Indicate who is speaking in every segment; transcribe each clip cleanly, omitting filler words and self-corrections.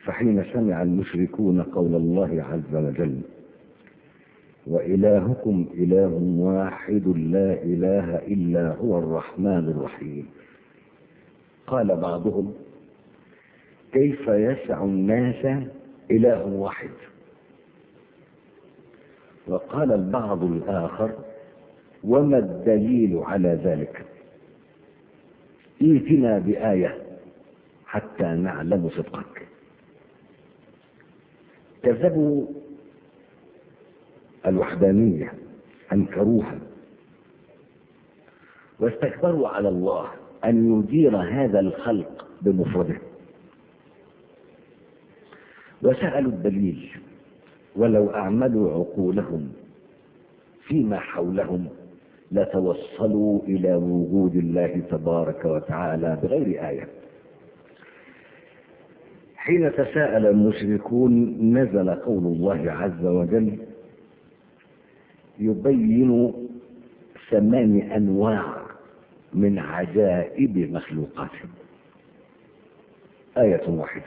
Speaker 1: فحين سمع المشركون قول الله عز وجل وإلهكم إله واحد لا إله إلا هو الرحمن الرحيم، قال بعضهم كيف يسع الناس إله واحد؟ وقال البعض الآخر وما الدليل على ذلك؟ ائتنا بآية حتى نعلم صدقك. كذبوا الوحدانية، أنكروها واستكبروا على الله أن يدير هذا الخلق بمفرده، وسألوا الدليل ولو أعملوا عقولهم فيما حولهم لتوصلوا إلى وجود الله تبارك وتعالى بغير آية. حين تساءل المشركون نزل قول الله عز وجل يبين 8 أنواع من عجائب مخلوقاته، آية واحدة: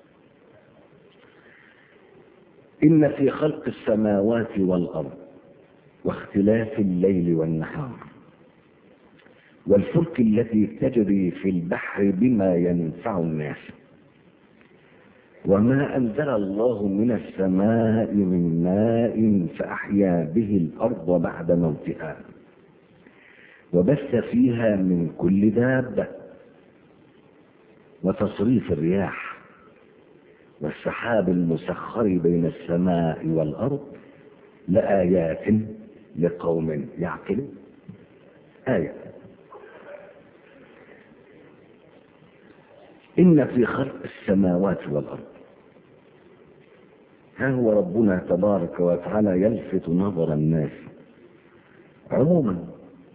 Speaker 1: إن في خلق السماوات والأرض واختلاف الليل والنهار والفلك التي تجري في البحر بما ينفع الناس وما أنزل الله من السماء من ماء فأحيا به الأرض بعد موتها وبث فيها من كل دابة وتصريف الرياح والسحاب المسخر بين السماء والأرض لآيات لقوم يعقلون. آية: إن في خلق السماوات والأرض. ها هو ربنا تبارك وتعالى يلفت نظر الناس عموما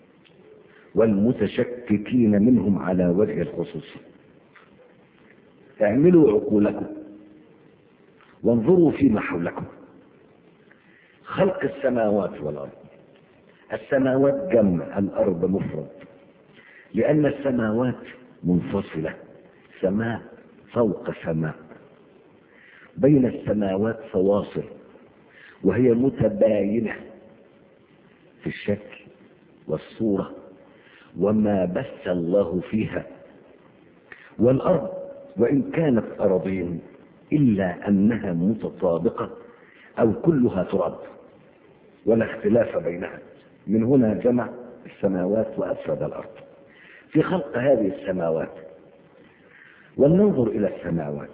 Speaker 1: والمتشككين منهم على وجه الخصوص: اعملوا عقولكم وانظروا فيما حولكم. خلق السماوات والأرض، السماوات جمع، الأرض مفرد، لأن السماوات منفصلة، سماء فوق سماء، بين السماوات فواصل وهي متباينة في الشكل والصورة وما بث الله فيها. والأرض وإن كانت أراضين إلا أنها متطابقة أو كلها تراب ولا اختلاف بينها، من هنا جمع السماوات وأفرد الأرض. في خلق هذه السماوات، ولننظر إلى السماوات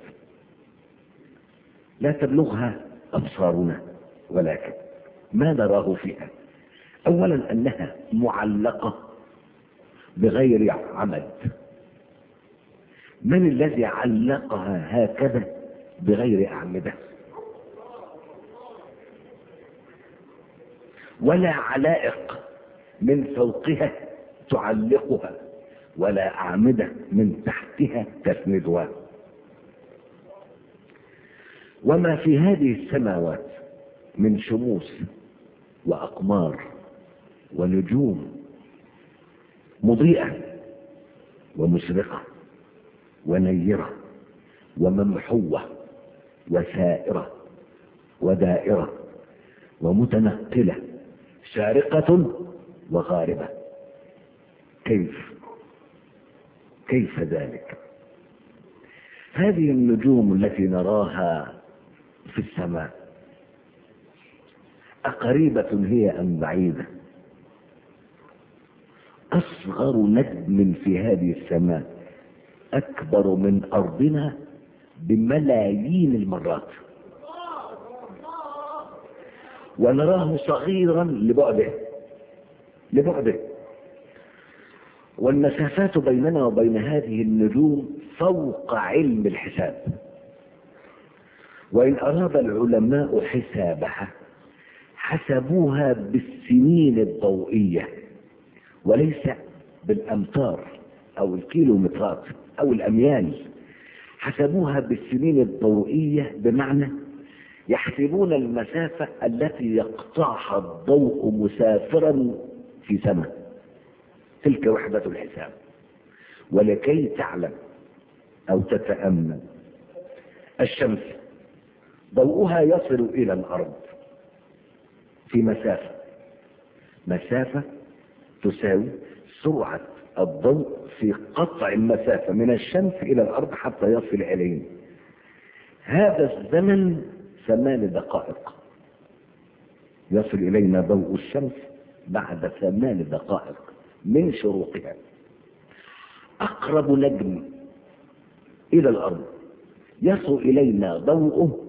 Speaker 1: لا تبلغها أبصارنا، ولكن ما نراه فيها أولا أنها معلقة بغير عمد. من الذي علقها هكذا بغير أعمدة؟ ولا علائق من فوقها تعلقها ولا أعمدة من تحتها تسندها. وما في هذه السماوات من شموس وأقمار ونجوم مضيئة ومشرقة ونيرة وممحوة وسائرة ودائرة ومتنقلة شارقة وغاربة. كيف ذلك؟ هذه النجوم التي نراها في السماء أقريبة هي أم بعيدة؟ أصغر نجم في هذه السماء أكبر من أرضنا بملايين المرات، ونراه صغيرا لبعده. والمسافات بيننا وبين هذه النجوم فوق علم الحساب. وإن أراد العلماء حسابها حسبوها بالسنين الضوئية وليس بالأمتار أو الكيلومترات أو الأميال، حسبوها بالسنين الضوئية، بمعنى يحسبون المسافة التي يقطعها الضوء مسافرا في سنة، تلك وحدة الحساب. ولكي تعلم أو تتأمل الشمس ضوءها يصل إلى الأرض في مسافة تساوي سرعة الضوء في قطع المسافة من الشمس إلى الأرض حتى يصل إلينا. هذا الزمن 8 دقائق. يصل إلينا ضوء الشمس بعد 8 دقائق من شروقها. أقرب نجم إلى الأرض يصل إلينا ضوءه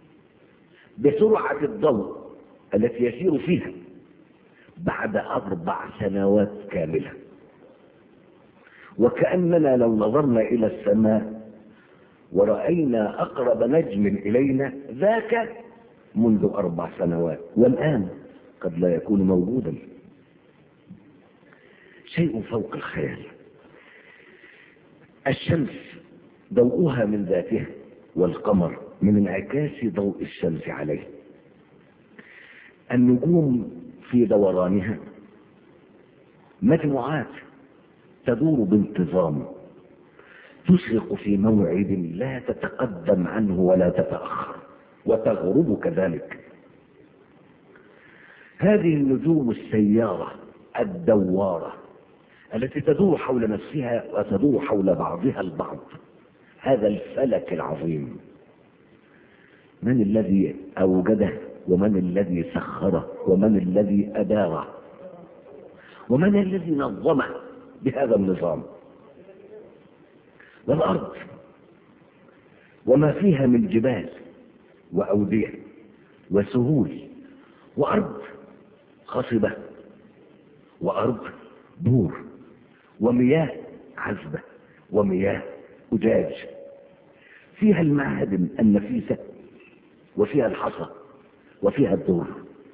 Speaker 1: بسرعة الضوء التي يسير فيها بعد 4 سنوات كاملة. وكأننا لو نظرنا إلى السماء ورأينا أقرب نجم إلينا ذاك منذ 4 سنوات، والآن قد لا يكون موجودا. شيء فوق الخيال. الشمس ضوءها من ذاتها، والقمر من انعكاس ضوء الشمس عليه. النجوم في دورانها مجموعات تدور بانتظام، تشرق في موعد لا تتقدم عنه ولا تتأخر، وتغرب كذلك. هذه النجوم السيارة الدوارة التي تدور حول نفسها وتدور حول بعضها البعض، هذا الفلك العظيم، من الذي أوجده ومن الذي سخره ومن الذي أداره ومن الذي نظمه بهذا النظام؟ والأرض وما فيها من جبال وأودية وسهول، وأرض خصبة، وأرض بور، ومياه عذبة، ومياه أجاج، فيها المعادن النفيسة، وفيها الحصى، وفيها الدور،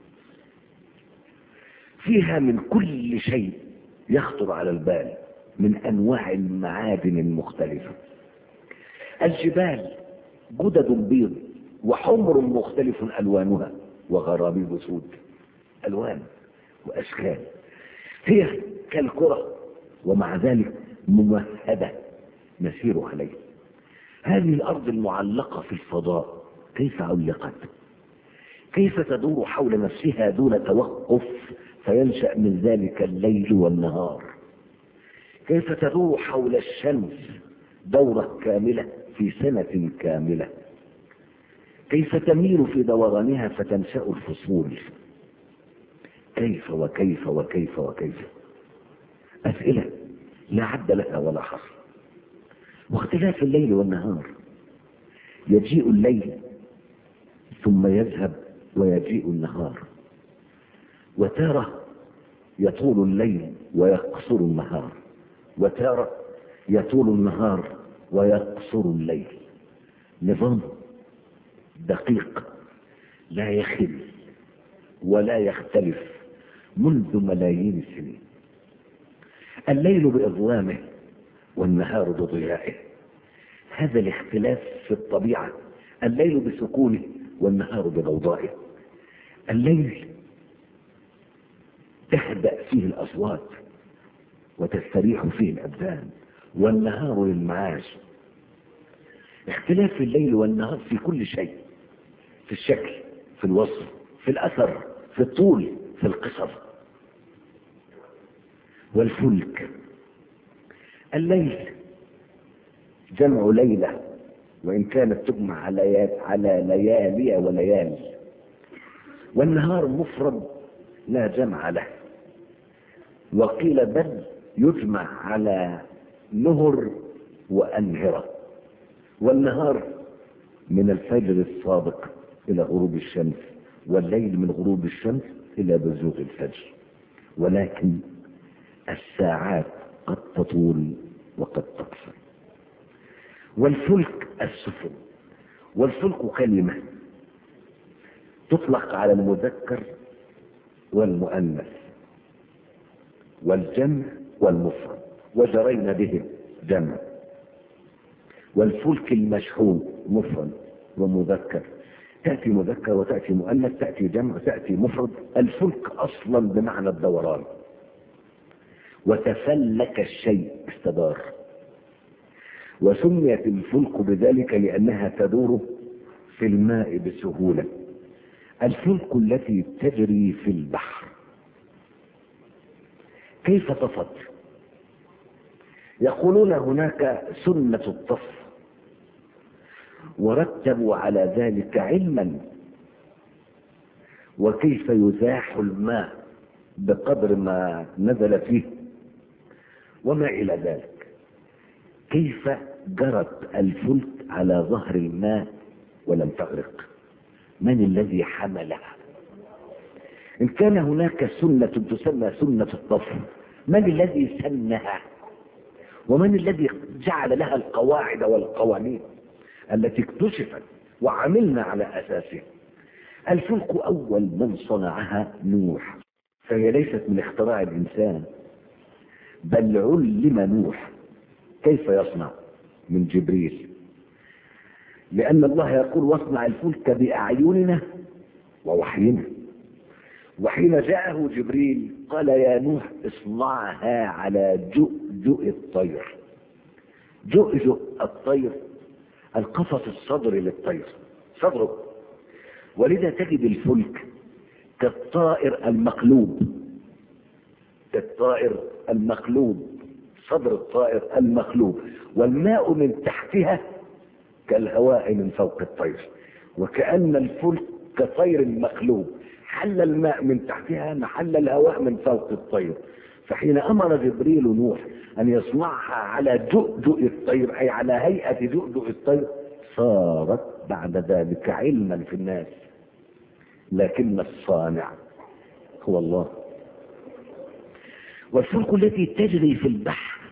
Speaker 1: فيها من كل شيء يخطر على البال من أنواع المعادن المختلفة. الجبال جدد بيض وحمر مختلف ألوانها، وغرابيب سود، ألوان وأشكال، هي كالكرة ومع ذلك ممهدة نسير عليه. هذه الأرض المعلقة في الفضاء كيف علقت؟ كيف تدور حول نفسها دون توقف فينشأ من ذلك الليل والنهار؟ كيف تدور حول الشمس دورة كاملة في سنة كاملة؟ كيف تميل في دورانها فتنشأ الفصول؟ كيف وكيف وكيف وكيف؟ أسئلة لا عد لها ولا حصر. واختلاف الليل والنهار، يجيء الليل ثم يذهب ويجيء النهار، وتارة يطول الليل ويقصر النهار، وتارة يطول النهار ويقصر الليل. نظام دقيق لا يخل ولا يختلف منذ ملايين السنين. الليل بإظلامه والنهار بضيائه، هذا الاختلاف في الطبيعة. الليل بسكونه والنهار بضوضائه. الليل تهدأ فيه الأصوات وتستريح فيه الأبدان، والنهار للمعاش. اختلاف الليل والنهار في كل شيء، في الشكل، في الوصف، في الأثر، في الطول، في القصر. والفلك، الليل جمع ليلة وإن كانت تجمع على ليالي وليالي، والنهار مفرد لا جمع له، وقيل بل يجمع على نهر وأنهرة. والنهار من الفجر الصادق إلى غروب الشمس، والليل من غروب الشمس إلى بزوغ الفجر، ولكن الساعات قد تطول وقد تقصر. والفلك السفن، والفلك كلمة تطلق على المذكر والمؤنث والجمع والمفرد، وجرينا بهم جمع. والفلك المشحون مفرد ومذكر، تأتي مذكر وتأتي مؤنث، تأتي جمع وتأتي مفرد. الفلك أصلا بمعنى الدوران، وتفلك الشيء استدار. وسميت الفلك بذلك لأنها تدور في الماء بسهولة. الفلك التي تجري في البحر كيف تصد؟ يقولون هناك سنة الطف، ورتبوا على ذلك علما، وكيف يزاح الماء بقدر ما نزل فيه وما إلى ذلك. كيف جرت الفلك على ظهر الماء ولم تغرق؟ من الذي حملها؟ إن كان هناك سنة تسمى سنة الطف، من الذي سنها؟ ومن الذي جعل لها القواعد والقوانين التي اكتشفت وعملنا على أساسها؟ الفلك أول من صنعها نوح، فهي ليست من اختراع الإنسان، بل علم نوح كيف يصنع من جبريل، لأن الله يقول واصنع الفلك بأعيننا ووحينا. وحين جاءه جبريل قال يا نوح اصنعها على جؤجؤ الطير. جؤجؤ الطير القفص الصدري للطير، صدره، ولذا تجد الفلك كالطائر المقلوب، كالطائر المقلوب، صدر الطائر المقلوب، والماء من تحتها كالهواء من فوق الطير، وكأن الفلك كطير مقلوب، حل الماء من تحتها محل الهواء من فوق الطير. فحين أمر جبريل نوح أن يصنعها على جؤجؤ الطير، أي على هيئة جؤجؤ الطير، صارت بعد ذلك علما في الناس، لكن الصانع هو الله. والفلك التي تجري في البحر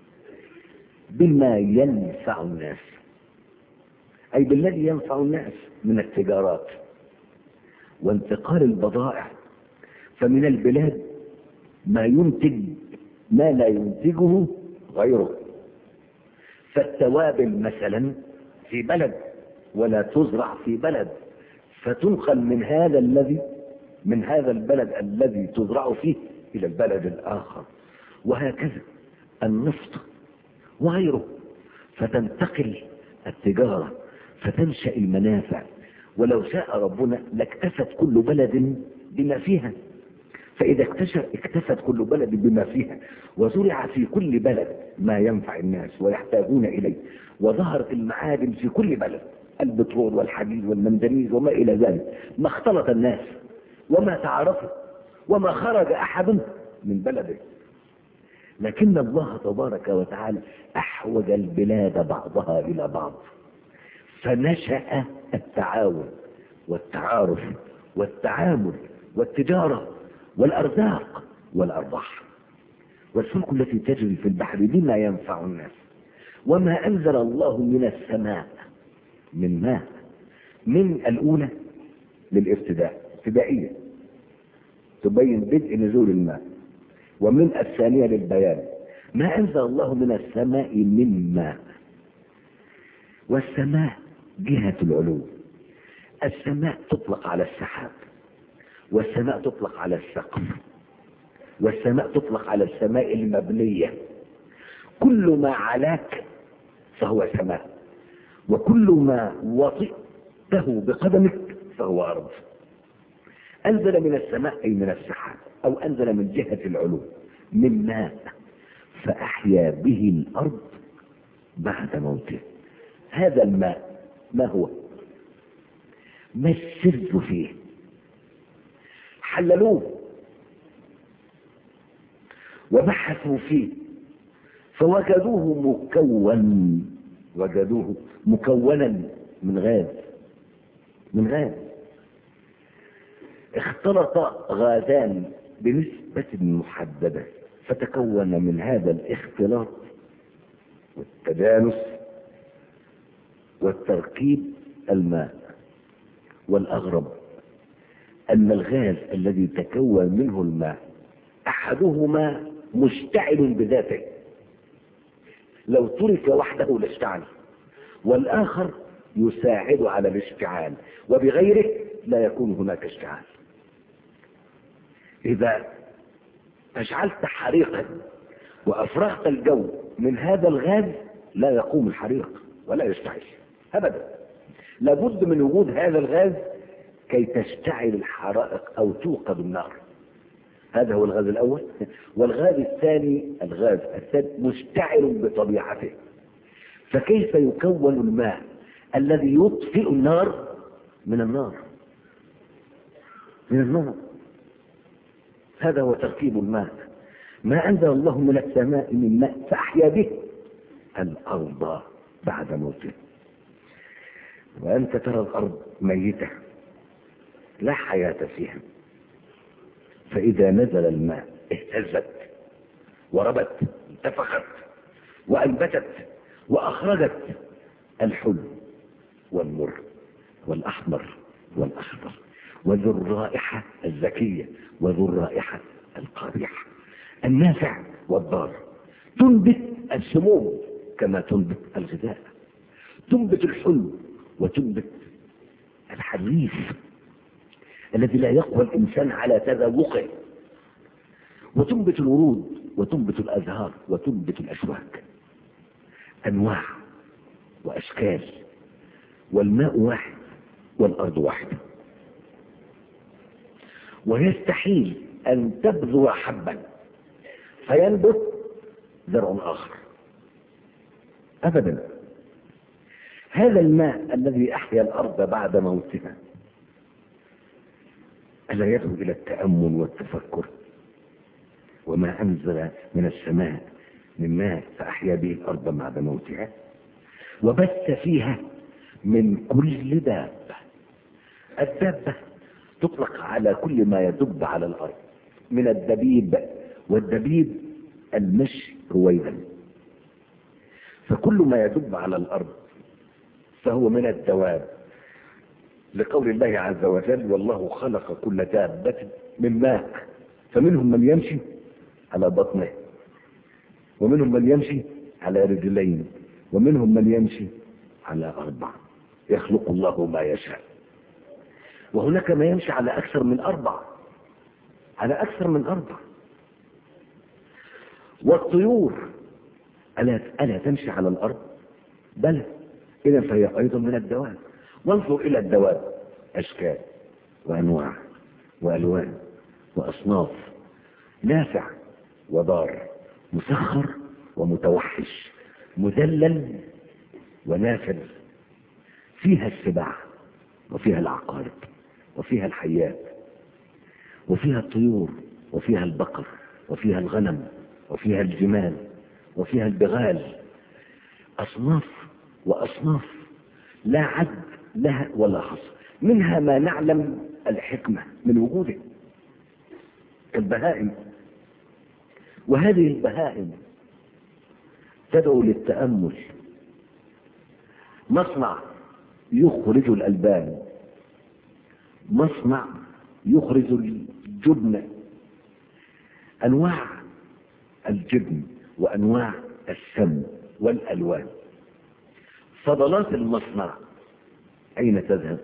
Speaker 1: بما ينفع الناس، أي بالذي ينفع الناس من التجارات وانتقال البضائع، فمن البلاد ما ينتج ما لا ينتجه غيره. فالتوابل مثلا في بلد ولا تزرع في بلد، فتنقل من هذا البلد الذي تزرع فيه إلى البلد الآخر، وهكذا النفط وغيره، فتنتقل التجارة، فتنشأ المنافع. ولو شاء ربنا لاكتفت كل بلد بما فيها، فإذا اكتفت كل بلد بما فيها وزرع في كل بلد ما ينفع الناس ويحتاجون إليه، وظهرت المعادن في كل بلد، البترول والحديد والمنجنيز وما إلى ذلك، ما اختلط الناس وما تعارفوا وما خرج أحد من بلده. لكن الله تبارك وتعالى أحوج البلاد بعضها إلى بعض، فنشأ التعاون والتعارف والتعامل والتجارة والأرزاق والأرباح. والفلك التي تجري في البحر بما ينفع الناس، وما أنزل الله من السماء من ماء. من الأولى ابتدائية تبين بدء نزول الماء، ومن الثانية للبيان، ما أنزل الله من السماء من ماء. والسماء جهة العلو، السماء تطلق على السحاب، والسماء تطلق على السقف، والسماء تطلق على السماء المبنية. كل ما علاك فهو سماء، وكل ما وطئته بقدمك فهو أرض. أنزل من السماء أي من السحاب، أو أنزل من جهة العلو من ماء، فأحيا به الأرض بعد موته. هذا الماء ما هو؟ ما السر فيه؟ حللوه وبحثوا فيه فوجدوه مكونا من غاز. اختلط غازان بنسبة محددة، فتكون من هذا الاختلاط والتجانس والتركيب الماء. والأغرب أن الغاز الذي تكون منه الماء أحدهما مشتعل بذاته، لو ترك وحده لاشتعل، والآخر يساعد على الاشتعال، وبغيره لا يكون هناك اشتعال. إذا أشعلت حريقا وأفرغت الجو من هذا الغاز لا يقوم الحريق ولا يشتعل أبدا. لابد من وجود هذا الغاز كي تشتعل الحرائق أو توقد النار. هذا هو الغاز الأول. والغاز الثاني مشتعل بطبيعته. فكيف يكون الماء الذي يطفئ النار من النار؟ هذا هو تركيب الماء. ما أنزل الله من السماء من ماء فأحيا به الأرض بعد موتها. وأنت ترى الأرض ميتة لا حياة فيها، فإذا نزل الماء اهتزت وربت، انتفخت وأنبتت وأخرجت الحلو والمر والأحمر والأخضر وذو الرائحة الزكية وذو الرائحة القبيحة، النافع والضار. تنبت السموم كما تنبت الغذاء، تنبت الحلو وتنبت الحديث الذي لا يقوى الإنسان على تذوقه، وتنبت الورود وتنبت الأزهار وتنبت الأشواك، أنواع وأشكال. والماء واحد والأرض واحدة. ويستحيل أن تبذر حبا فينبت زرع آخر أبدا. هذا الماء الذي أحيا الأرض بعد موتها ألا يدعو إلى التأمل والتفكر؟ وما أنزل من السماء من ماء فأحيا به الأرض بعد موتها وبث فيها من كل دابة. الدابة تطلق على كل ما يدب على الأرض من الدبيب، والدبيب المشي رويدا. فكل ما يدب على الأرض فهو من الدواب، لقول الله عز وجل: والله خلق كل دابة من ماء فمنهم من يمشي على بطنه ومنهم من يمشي على رجلين ومنهم من يمشي على 4. يخلق الله ما يشاء. وهناك ما يمشي على أكثر من 4، على أكثر من 4. والطيور ألا تمشي على الأرض؟ بلى، إذا فهي أيضا من الدواب. وانظر إلى الدواب، أشكال وأنواع وألوان وأصناف، نافع وضار، مسخر ومتوحش، مذلل ونافذ. فيها السباع وفيها العقارب وفيها الحيات وفيها الطيور وفيها البقر وفيها الغنم وفيها الجمال وفيها البغال. أصناف وأصناف لا عد لها ولا حصر. منها ما نعلم الحكمة من وجوده البهائم، وهذه البهائم تدعو للتأمل. مصنع يخرج الألبان، مصنع يخرج الجبن، أنواع الجبن وأنواع السم والألوان. فضلات المصنع أين تذهب؟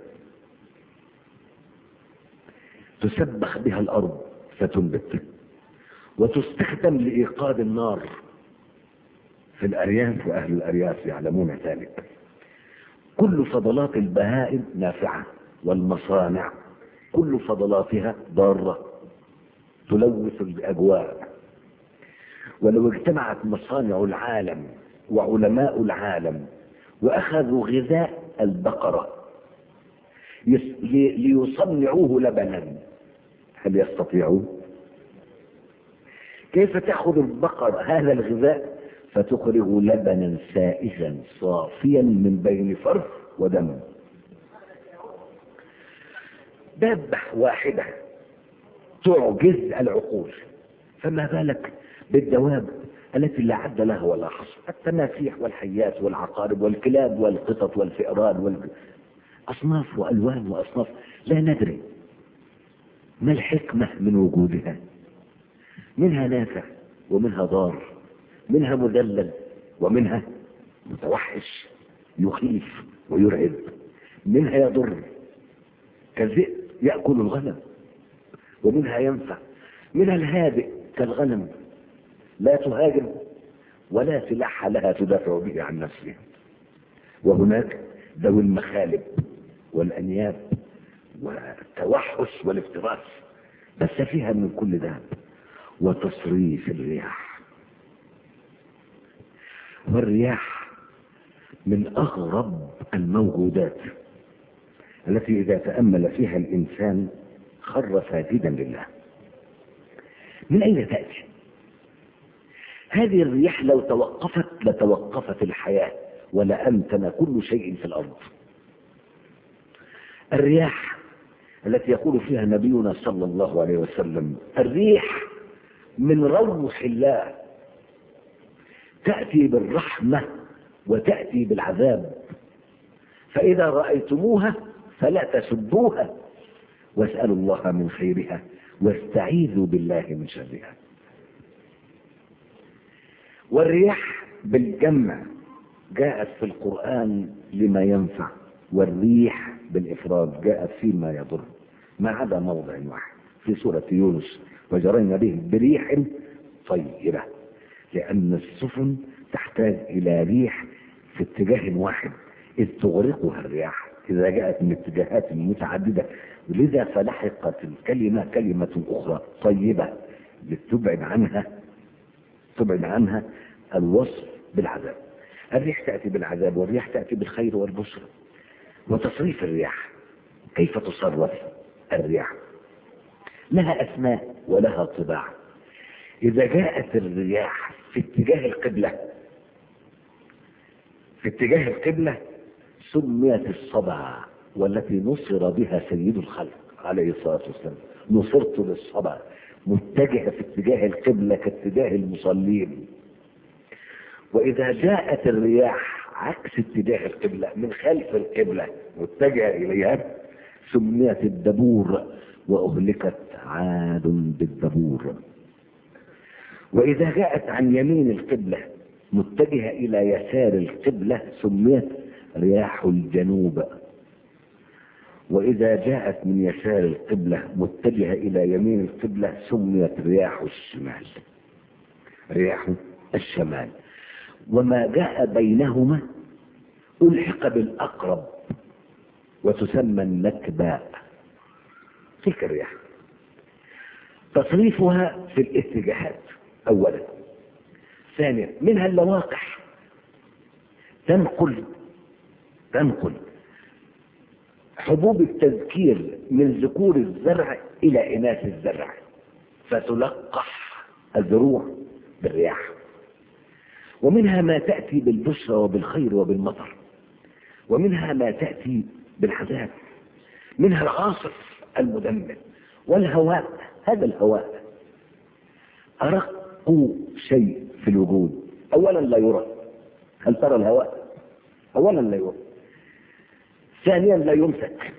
Speaker 1: تسبخ بها الأرض فتنبت، وتستخدم لإيقاد النار في الأرياف، وأهل الأرياف يعلمون ذلك. كل فضلات البهائم نافعة، والمصانع كل فضلاتها ضارة تلوث الأجواء. ولو اجتمعت مصانع العالم وعلماء العالم وأخذوا غذاء البقرة ليصنعوه لبنا، هل يستطيعون؟ كيف تأخذ البقرة هذا الغذاء فتخرج لبنا سائغا صافيا من بين فرث ودم؟ دابة واحدة تعجز العقول، فما بالك بالدواب التي لا عد لها ولا حصر. التماسيح والحيات والعقارب والكلاب والقطط والفئران أصناف وألوان وأصناف لا ندري ما الحكمة من وجودها. منها نافع ومنها ضار، منها مذلل ومنها متوحش يخيف ويرعب، منها يضر كالذئب يأكل الغنم، ومنها ينفع، منها الهادئ كالغنم لا تهاجم ولا سلاح لها تدافع به عن نفسها. وهناك ذوي المخالب والأنياب والتوحش والافتراس، بس فيها من كل ده. وتصريف الرياح، والرياح من أغرب الموجودات التي إذا تأمل فيها الإنسان خر ساجدا لله. من أين تأتي هذه الرياح؟ لو توقفت لتوقفت الحياة ولأمتن كل شيء في الأرض. الرياح التي يقول فيها نبينا صلى الله عليه وسلم: الريح من روح الله، تأتي بالرحمة وتأتي بالعذاب، فإذا رأيتموها فلا تسبوها، واسألوا الله من خيرها واستعيذوا بالله من شرها. والرياح بالجمع جاءت في القرآن لما ينفع، والريح بالإفراد جاءت فيما يضر، ما عدا موضع واحد في سورة يونس: وجرينا به بريح طيبة، لأن السفن تحتاج إلى ريح في اتجاه واحد إذ تغرقها الرياح إذا جاءت من اتجاهات متعددة، لذا فلحقت الكلمة كلمة أخرى طيبة لتبعد عنها الوصف بالعذاب. الريح تأتي بالعذاب، والريح تأتي بالخير والبشر. وتصريف الرياح، كيف تصرف الرياح؟ لها أسماء ولها طباع. إذا جاءت الرياح في اتجاه القبلة سميت الصبا، والتي نصر بها سيد الخلق عليه الصلاة والسلام: نصرت للصبا، متجهة في اتجاه القبلة كاتجاه المصلين. وإذا جاءت الرياح عكس اتجاه القبلة من خلف القبلة متجهة إليها سميت الدبور، وأهلكت عاد بالدبور. وإذا جاءت عن يمين القبلة متجهة إلى يسار القبلة سميت رياح الجنوب. وإذا جاءت من يسار القبلة متجهة إلى يمين القبلة سميت رياح الشمال. وما جاء بينهما ألحق بالأقرب وتسمى النكباء. تلك الرياح تصريفها في الاتجاهات أولا. ثانيا منها اللواقح، تنقل حبوب التذكير من ذكور الزرع إلى إناث الزرع، فتلقح الزروع بالرياح. ومنها ما تأتي بالبشرى وبالخير وبالمطر، ومنها ما تأتي بالعذاب. منها العاصف المدمر، والهواء. هذا الهواء أرق شيء في الوجود. أولا لا يرى، هل ترى الهواء؟ أولا لا يرى. ثانيا لا يمسك.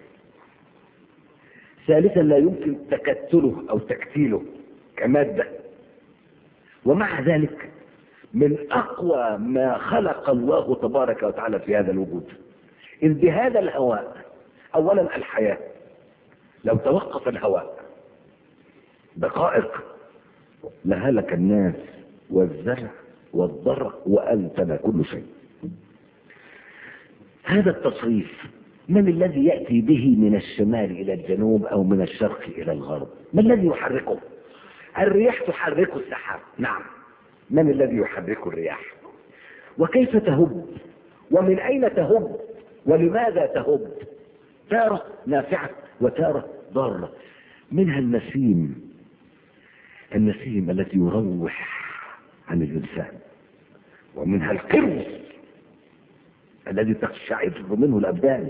Speaker 1: ثالثا لا يمكن تكتله أو تكتيله كمادة. ومع ذلك من أقوى ما خلق الله تبارك وتعالى في هذا الوجود، إذ بهذا الهواء أولا الحياة. لو توقف الهواء دقائق لهلك الناس والزرع والضرع وأنتن كل شيء. هذا التصريف من الذي يأتي به من الشمال إلى الجنوب أو من الشرق إلى الغرب؟ ما الذي يحركه؟ الرياح تحرك السحاب، نعم. من الذي يحرك الرياح؟ وكيف تهب؟ ومن أين تهب؟ ولماذا تهب؟ تارة نافعة وتارة ضارة. منها النسيم التي يروح عن الإنسان. ومنها القرص الذي تقشعر منه الأبدان.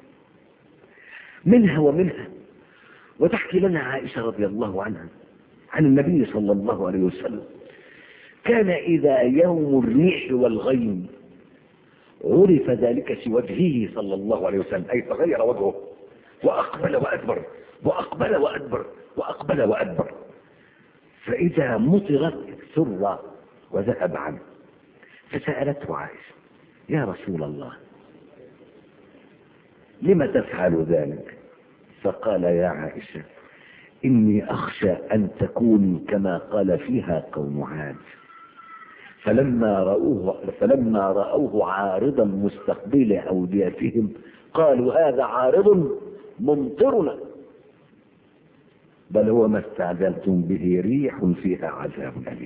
Speaker 1: منها وتحكي لنا عائشة رضي الله عنها عن النبي صلى الله عليه وسلم: كان إذا يوم الريح والغيم عرف ذلك في وجهه صلى الله عليه وسلم، أي تغير وجهه وأقبل وأدبر وأقبل وأدبر وأقبل وأدبر، فإذا مطرت سر وذهب عنه. فسألته عائشة: يا رسول الله لم تفعل ذلك؟ فقال: يا عائشة إني أخشى أن تكوني كما قال فيها قوم عاد، فلما رأوه عارضا مستقبل أوديتهم قالوا هذا عارض ممطرنا بل هو ما استعجلتم به ريح فيها عذاب أليم.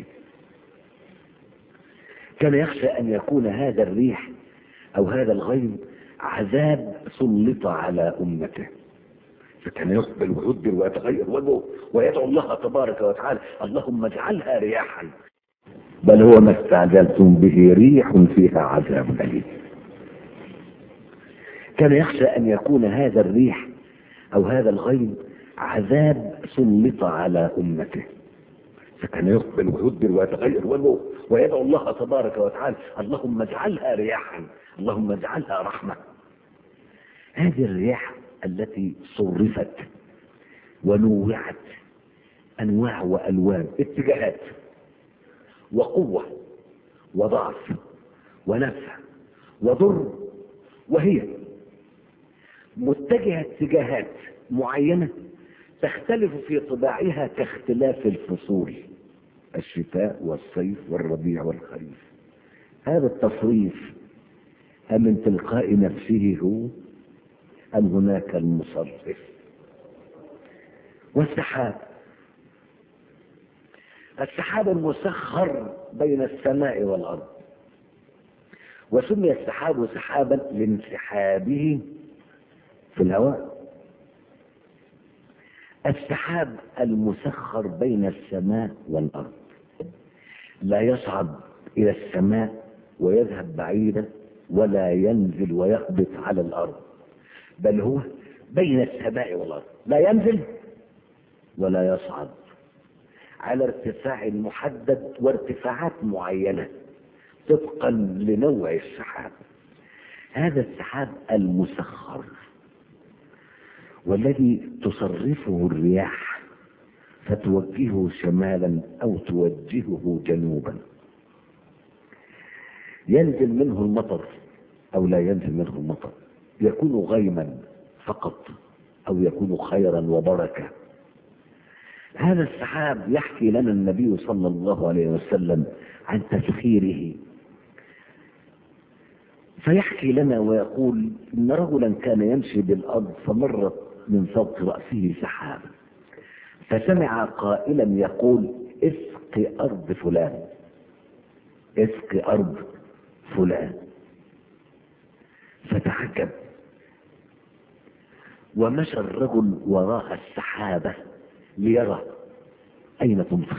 Speaker 1: كان يخشى أن يكون هذا الريح أو هذا الغيم عذاب سلط على أمته، فكان يقبل ويدبر ويتغير وجهه ويدعو الله تبارك وتعالى اللهم اجعلها رياحا بل هو ما استعجلتم به ريح فيها عذاب أليم. كان يخشى أن يكون هذا الريح أو هذا الغيم عذاب سلط على أمته، فكان يقبل ويدبر ويتغير وجهه ويدعو الله تبارك وتعالى اللهم اجعلها رياحا اللهم اجعلها رحمة. هذه الرياح التي صرفت ونوعت أنواع وألوان اتجاهات وقوة وضعف ونفع وضر، وهي متجهة اتجاهات معينة تختلف في طباعها كاختلاف الفصول الشتاء والصيف والربيع والخريف. هذا التصريف أمن تلقاء نفسه هو أم هناك المصرف؟ السحاب المسخر بين السماء والأرض، وسمي السحاب سحابا لانسحابه في الهواء. السحاب المسخر بين السماء والأرض لا يصعد إلى السماء ويذهب بعيدا ولا ينزل ويهبط على الأرض، بل هو بين السماء والأرض، لا ينزل ولا يصعد، على ارتفاع محدد وارتفاعات معينة طبقا لنوع السحاب. هذا السحاب المسخر والذي تصرفه الرياح فتوجهه شمالا أو توجهه جنوبا، ينزل منه المطر أو لا ينزل منه المطر، يكون غيما فقط أو يكون خيرا وبركة. هذا السحاب يحكي لنا النبي صلى الله عليه وسلم عن تسخيره، فيحكي لنا ويقول إن رجلا كان يمشي بالأرض فمرت من فوق رأسه سحاب، فسمع قائلا يقول اسق أرض فلان، اسق أرض فلان، فتعجب ومشى الرجل وراء السحابة ليرى أين تمطر،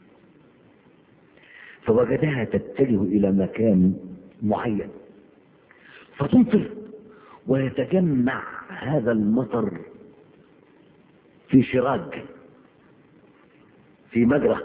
Speaker 1: فوجدها تتجه إلى مكان معين فتمطر، ويتجمع هذا المطر في شراج في مجرى،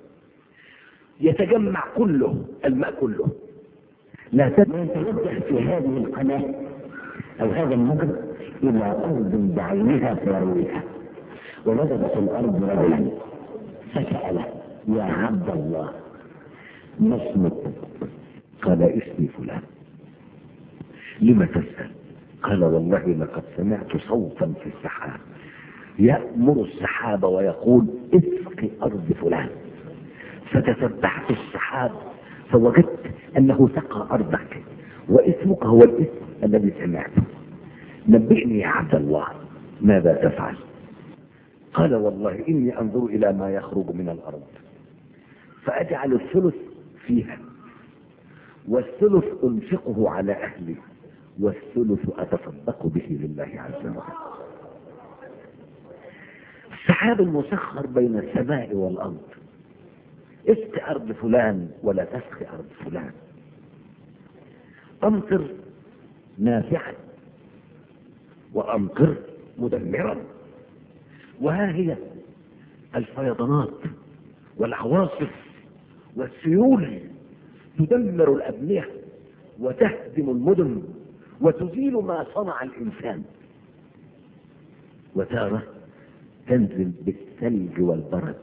Speaker 1: يتجمع كله الماء كله، لا يتوجه في هذه القناة أو هذا المجرى إلى أرض بعينها فيرويها. ونزلت الأرض رجلا فسأله يا عبد الله ما اسمك؟ قال اسمي فلان. لم تسأل؟ قال والله لقد سمعت صوتا في السحاب يأمر السحاب ويقول اسق أرض فلان، فتتبعت السحاب فوجدت أنه سقى أرضك واسمك هو الاسم الذي سمعته. نبئني يا عبد الله ماذا تفعل؟ قال والله إني أنظر إلى ما يخرج من الأرض فأجعل الثلث فيها والثلث أنفقه على أهلي والثلث أتصدق به لله عز وجل. السحاب المسخر بين السماء والأرض، اسق أرض فلان ولا تسق أرض فلان، أمطر نافعا وأمطر مدمرا. وها هي الفيضانات والعواصف والسيول تدمر الأبنية وتهدم المدن وتزيل ما صنع الإنسان، وتارة تنزل بالثلج والبرد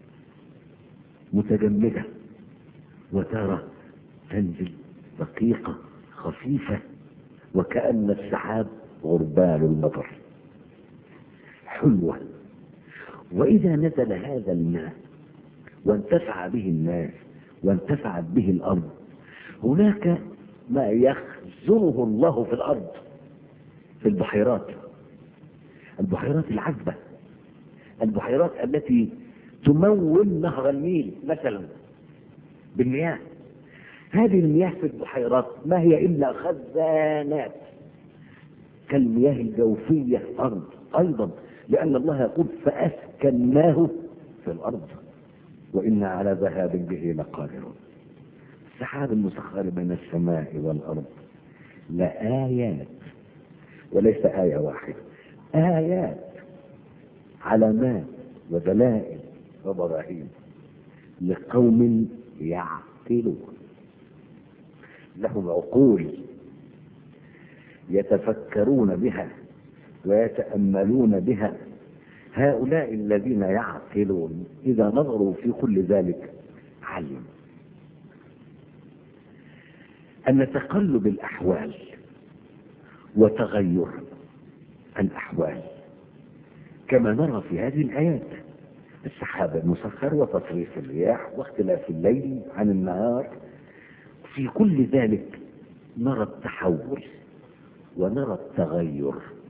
Speaker 1: متجمدة، وتارة تنزل دقيقة خفيفة وكأن السحاب غربال المطر حلوة. وإذا نزل هذا الماء وانتفع به الناس وانتفعت به الأرض. هناك ما يخزنه الله في الأرض، في البحيرات العذبة، البحيرات التي تمول نهر النيل مثلا بالمياه. هذه المياه في البحيرات ما هي إلا خزانات كالمياه الجوفية في الأرض أيضا، لأن الله يقول فأسكناه في الأرض وإنا على ذهاب به لقادرون. السحاب المسخر بين السماء والأرض لآيات، وليس آية واحدة، آيات، علامات ودلائل وبراهين لقوم يعقلون، لهم عقول يتفكرون بها ويتأملون بها. هؤلاء الذين يعقلون إذا نظروا في كل ذلك علموا أن تقلب الأحوال وتغير الأحوال كما نرى في هذه الآيات، السحاب المسخر وتصريف الرياح واختلاف الليل عن النهار، في كل ذلك نرى التحول ونرى التغير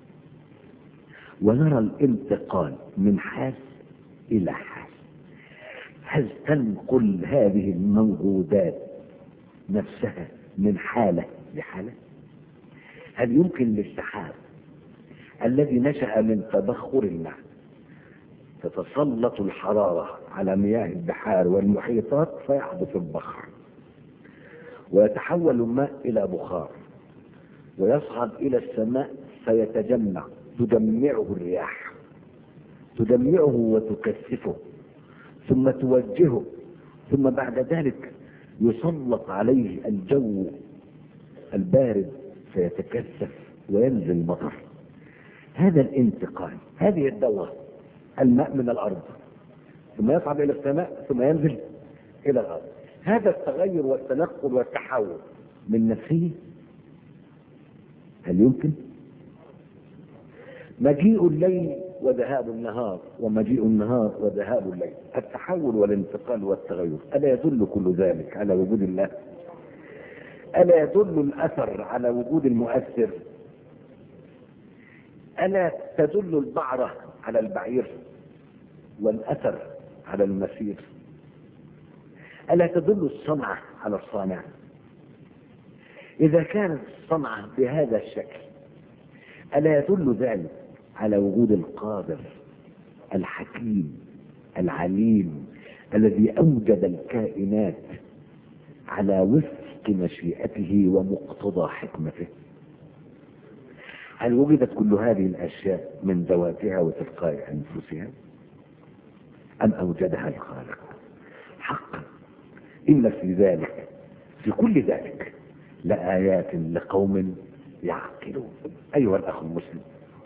Speaker 1: ونرى الانتقال من حال إلى حال. هل تنقل هذه الموجودات نفسها من حالة لحالة؟ هل يمكن للسحاب الذي نشأ من تبخر الماء تتسلط الحرارة على مياه البحار والمحيطات فيحدث البخر ويتحول الماء إلى بخار ويصعد إلى السماء فيتجمع، تجمعه الرياح، تجمعه وتكثفه ثم توجهه، ثم بعد ذلك يسلط عليه الجو البارد فيتكثف وينزل مطر. هذا الانتقال، هذه الدورة، الماء من الأرض ثم يصعد إلى السماء ثم ينزل إلى الأرض، هذا التغير والتنقل والتحول من نفسه هل يمكن؟ مجيء الليل وذهاب النهار ومجيء النهار وذهاب الليل، التحول والانتقال والتغير، ألا يدل كل ذلك على وجود الله؟ ألا يدل الأثر على وجود المؤثر؟ ألا تدل البعرة على البعير والأثر على المسير؟ ألا تدل الصنعة على الصانع؟ إذا كانت الصنعة بهذا الشكل ألا يدل ذلك على وجود القادر الحكيم العليم الذي أوجد الكائنات على وفق مشيئته ومقتضى حكمته؟ هل وجدت كل هذه الأشياء من ذواتها وتلقاء أنفسها أم أوجدها الخالق؟ حقا إن في ذلك، في كل ذلك، لآيات لقوم يعقلون. أيها الأخ المسلم،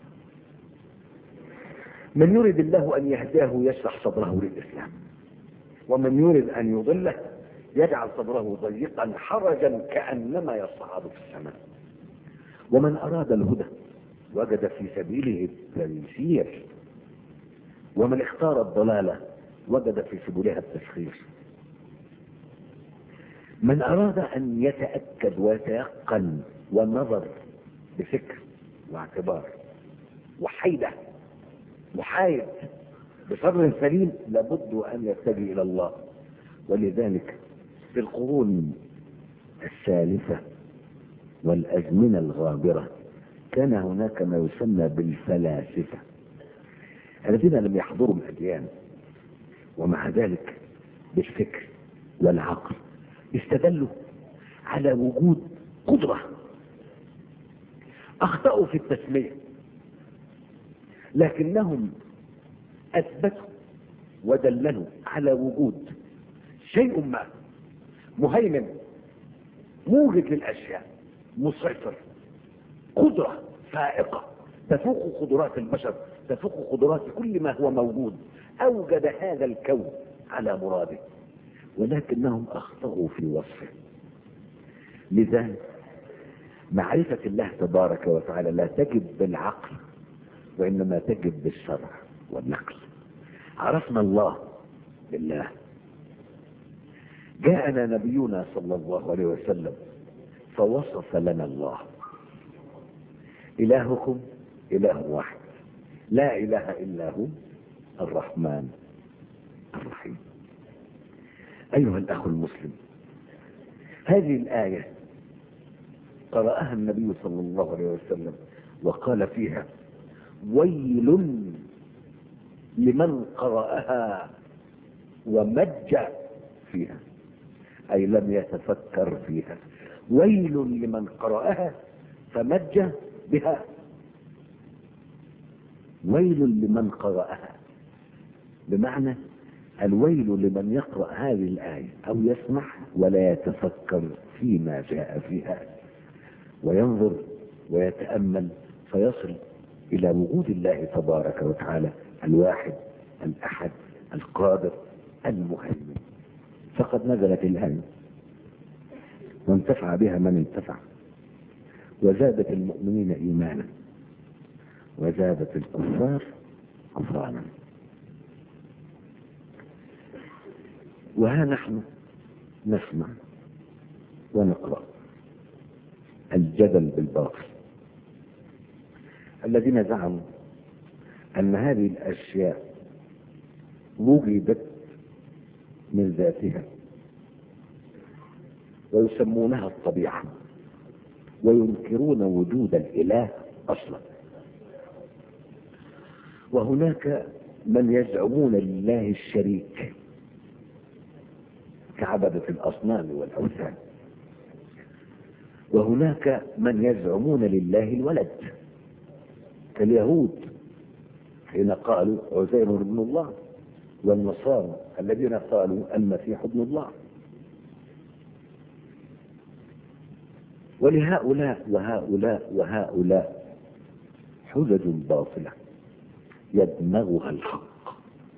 Speaker 1: من يريد الله أن يهداه يشرح صدره للإسلام، ومن يريد أن يضله يجعل صدره ضيقا حرجا كأنما يصعد في السماء. ومن أراد الهدى وجد في سبيله التيسير، ومن اختار الضلالة وجد في سبلها التسخير. من أراد أن يتأكد ويتيقن والنظر بفكر واعتبار وحيدة محايد بصدر سليم لابد أن يتجه إلى الله. ولذلك في القرون السالفة والأزمنة الغابرة كان هناك ما يسمى بالفلاسفة الذين لم يحضروا الأديان، ومع ذلك بالفكر والعقل استدلوا على وجود قدرة. أخطأوا في التسمية لكنهم أثبتوا ودللوا على وجود شيء ما مهيمن موجد للأشياء، مسيطر، قدرة فائقة تفوق قدرات البشر، تفوق قدرات كل ما هو موجود، أوجد هذا الكون على مراده، ولكنهم أخطأوا في وصفه. لذا معرفة الله تبارك وتعالى لا تجب بالعقل وإنما تجب بالشرع والنقل. عرفنا الله بالله جاءنا نبينا صلى الله عليه وسلم فوصف لنا الله: إلهكم إله واحد لا إله إلا هو الرحمن الرحيم. أيها الأخ المسلم، هذه الآية قرأها النبي صلى الله عليه وسلم وقال فيها: ويل لمن قرأها ومج فيها، أي لم يتفكر فيها. ويل لمن قرأها فمج بها. ويل لمن قرأها، بمعنى الويل لمن يقرأ هذه الآية أو يسمعها ولا يتفكر فيما جاء فيها وينظر ويتأمل فيصل إلى وجود الله تبارك وتعالى الواحد الأحد القادر المهيمن. فقد نزلت الآية وانتفع بها من انتفع، وزادت المؤمنين إيمانا وزادت الكفار كفرانا. وها نحن نسمع ونقرأ الجدل بالباطل. الذين زعموا أن هذه الأشياء وجدت من ذاتها ويسمونها الطبيعة وينكرون وجود الإله أصلا. وهناك من يزعمون لله الشريك كعبدة الأصنام والأوثان، وهناك من يزعمون لله الولد كاليهود حين قالوا عزير ابن الله، والنصارى الذين قالوا المسيح ابن الله. ولهؤلاء وهؤلاء وهؤلاء حجج باطلة يدمغها الحق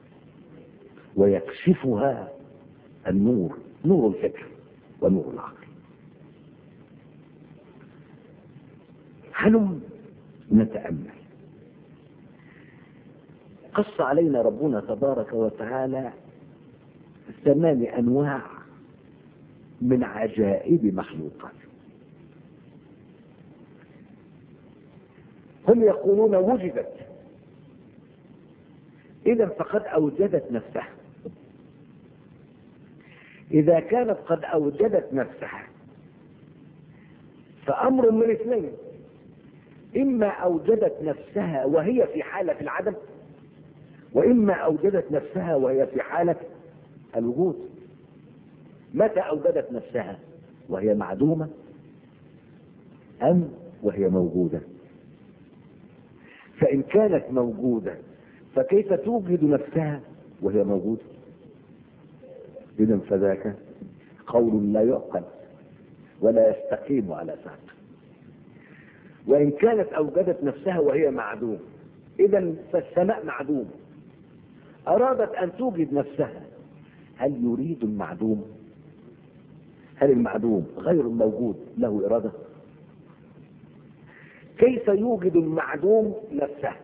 Speaker 1: ويكشفها النور، نور الفكر ونور العقل. هلم نتأمل. قص علينا ربنا تبارك وتعالى 8 أنواع من عجائب مخلوقاته. هم يقولون وجدت، إذا فقد أوجدت نفسها. إذا كانت قد أوجدت نفسها فأمر من اثنين: إما أوجدت نفسها وهي في حالة العدم، وإما أوجدت نفسها وهي في حالة الوجود. متى أوجدت نفسها؟ وهي معدومة أم وهي موجودة؟ فإن كانت موجودة فكيف توجد نفسها وهي موجودة؟ إذن فذاك قول لا يعقل ولا يستقيم على ساق. وإن كانت أوجدت نفسها وهي معدوم، إذن فالسماء معدوم. أرادت أن توجد نفسها، هل يريد المعدوم؟ هل المعدوم غير الموجود له إرادة؟ كيف يوجد المعدوم نفسه؟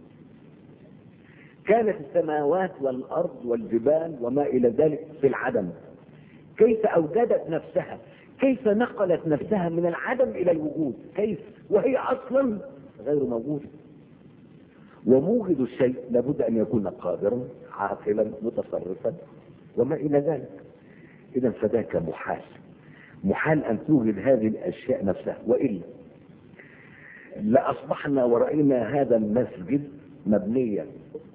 Speaker 1: كانت السماوات والأرض والجبال وما إلى ذلك في العدم، كيف أوجدت نفسها؟ كيف نقلت نفسها من العدم إلى الوجود؟ كيف وهي أصلا غير موجودة؟ وموجد الشيء لابد أن يكون قادرا عاقلا متصرفا وما إلى ذلك. إذا فذاك محال أن توجد هذه الأشياء نفسها، وإلا لأصبحنا ورأينا هذا المسجد مبنيا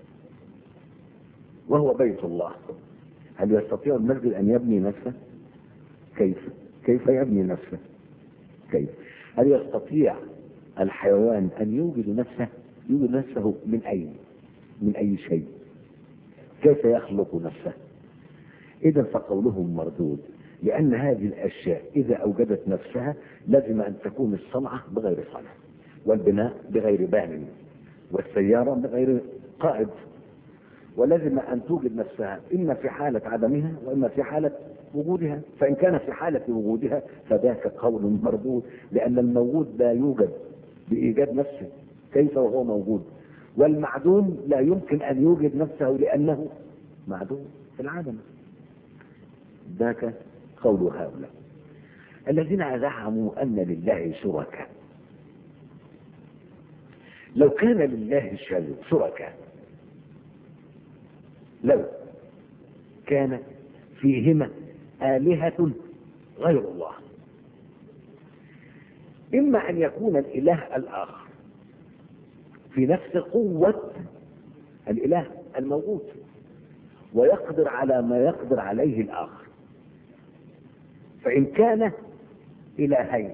Speaker 1: وهو بيت الله. هل يستطيع المسجد أن يبني نفسه؟ كيف يبني نفسه؟ كيف؟ هل يستطيع الحيوان أن يوجد نفسه من أين؟ من أي شيء؟ كيف يخلق نفسه؟ إذا فقولهم مردود، لأن هذه الأشياء إذا أوجدت نفسها لازم أن تكون الصنعة بغير صنع، والبناء بغير بان، والسيارة بغير قائد، ولازم أن توجد نفسها إما في حالة عدمها وإما في حالة وجودها. فإن كان في حالة وجودها فذاك قول مردود، لأن الموجود لا يوجد بإيجاد نفسه، كيف وهو موجود؟ والمعدوم لا يمكن أن يوجد نفسه لأنه معدوم في العدم. ذاك قول هؤلاء الذين زعموا أن لله شركاء. لو كان لله شركاء، لو كان فيهما آلهة غير الله، إما أن يكون الإله الآخر في نفس قوة الإله الموجود ويقدر على ما يقدر عليه الآخر، فإن كان إلهين،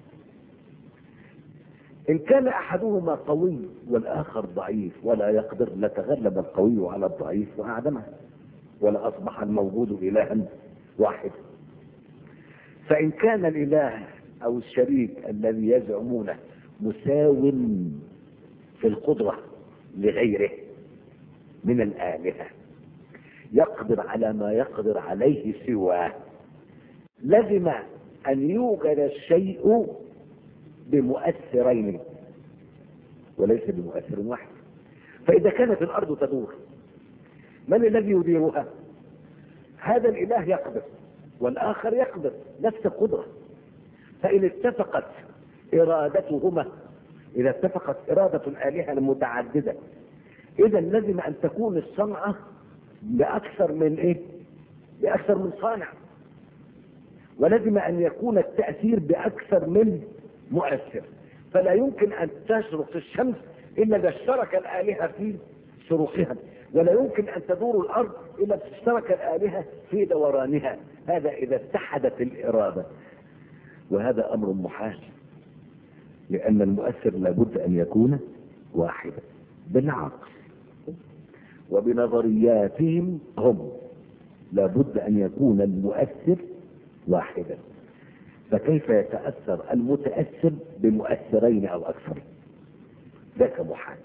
Speaker 1: إن كان أحدهما قوي والآخر ضعيف ولا يقدر، لتغلب القوي على الضعيف وأعدمه، ولا أصبح الموجود إلها واحد. فإن كان الإله أو الشريك الذي يزعمونه مساو في القدرة لغيره من الآلهة، يقدر على ما يقدر عليه سواه، لزم أن يوجد الشيء بمؤثرين وليس بمؤثر واحد. فإذا كانت الأرض تدور، من الذي يديرها؟ هذا الإله يقدر والآخر يقدر نفس القدرة. فإن اتفقت إرادتهما، إذا اتفقت إرادة الآلهة المتعددة، إذا لازم أن تكون الصنعة بأكثر من إيه؟ بأكثر من صانع، ولازم أن يكون التأثير بأكثر من مؤثر. فلا يمكن أن تشرق الشمس إلا إذا اشترك الآلهة في شروقها، ولا يمكن أن تدور الأرض إلا إذا اشترك الآلهة في دورانها. هذا إذا اتحدت الإرادة، وهذا أمر محال، لأن المؤثر لابد أن يكون واحدا بالعقل وبنظرياتهم هم، لابد أن يكون المؤثر واحدا. فكيف يتأثر المتأثر بمؤثرين أو أكثر؟ ذاك محال.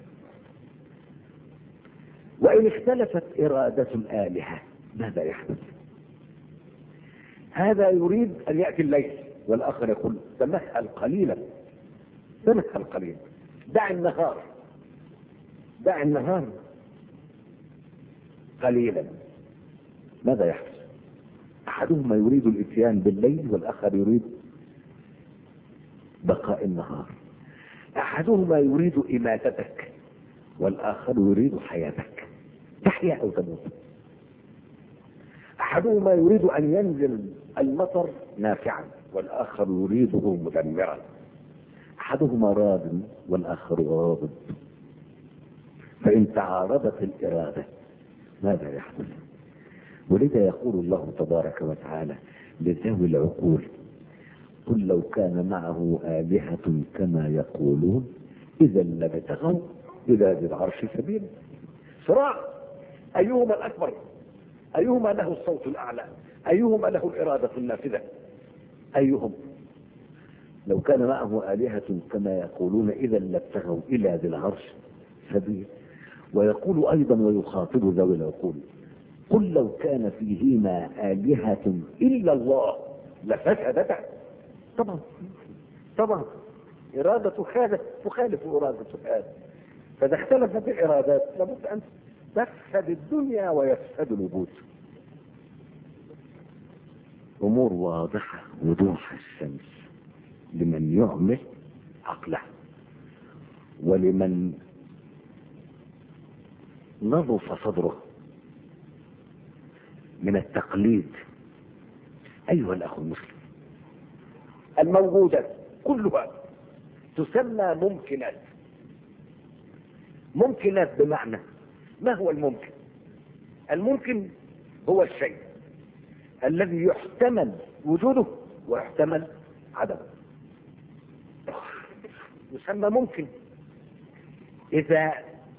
Speaker 1: وإن اختلفت إرادة الآلهة ماذا يحدث؟ هذا يريد أن يأتي الليل والآخر يقول تمهل قليلا، تمهل قليلا، دع النهار، دع النهار قليلا. ماذا يحدث؟ أحدهما يريد الإتيان بالليل والآخر يريد بقاء النهار. أحدهما يريد إماتتك والآخر يريد حياتك، تحيا أو تموت. أحدهما يريد أن ينزل المطر نافعا والآخر يريده مدمرا. أحدهما راض والآخر غاضب. فإن تعارضت الإرادة ماذا يحدث؟ ولذا يقول الله تبارك وتعالى لذوي العقول قل لو كان معه آلهة كما يقولون إذا لابتغوا إلى ذي العرش سبيلا. صراع، أيهما الأكبر؟ أيهما له الصوت الأعلى؟ أيهما له الإرادة النافذة؟ أيهم؟ لو كان معه آلهة كما يقولون إذا لابتغوا إلى ذي العرش سبيلا. ويقول أيضا ويخاطب ذوي العقول قل لو كان فيهما آلهة إلا الله لفسدتا. طبعا إرادة هذا تخالف إرادة هذا، فإذا اختلفت الإرادات لابد أن تفسد الدنيا ويفسد الوجود. أمور واضحة وضوح الشمس لمن يعمل عقله ولمن نظف صدره من التقليد. أيها الأخ المسلم، الموجودات كلها تسمى ممكنات. ممكنات بمعنى، ما هو الممكن؟ الممكن هو الشيء الذي يحتمل وجوده ويحتمل عدمه، يسمى ممكن. إذا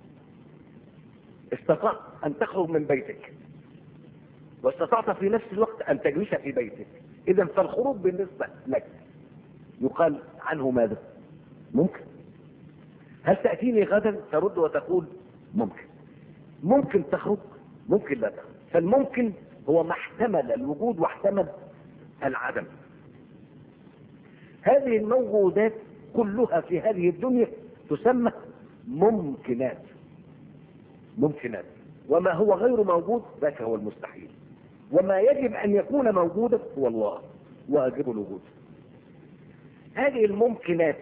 Speaker 1: استطعت أن تخرج من بيتك واستطعت في نفس الوقت أن تجلس في بيتك، إذا فالخروج بالنسبة لك يقال عنه ماذا؟ ممكن. هل تأتيني غدا ترد وتقول ممكن؟ ممكن تخرج، ممكن لا تخرج. فالممكن هو ما احتمل الوجود واحتمل العدم. هذه الموجودات كلها في هذه الدنيا تسمى ممكنات. ممكنات. وما هو غير موجود ذاك هو المستحيل. وما يجب ان يكون موجودا هو الله واجب الوجود. هذه الممكنات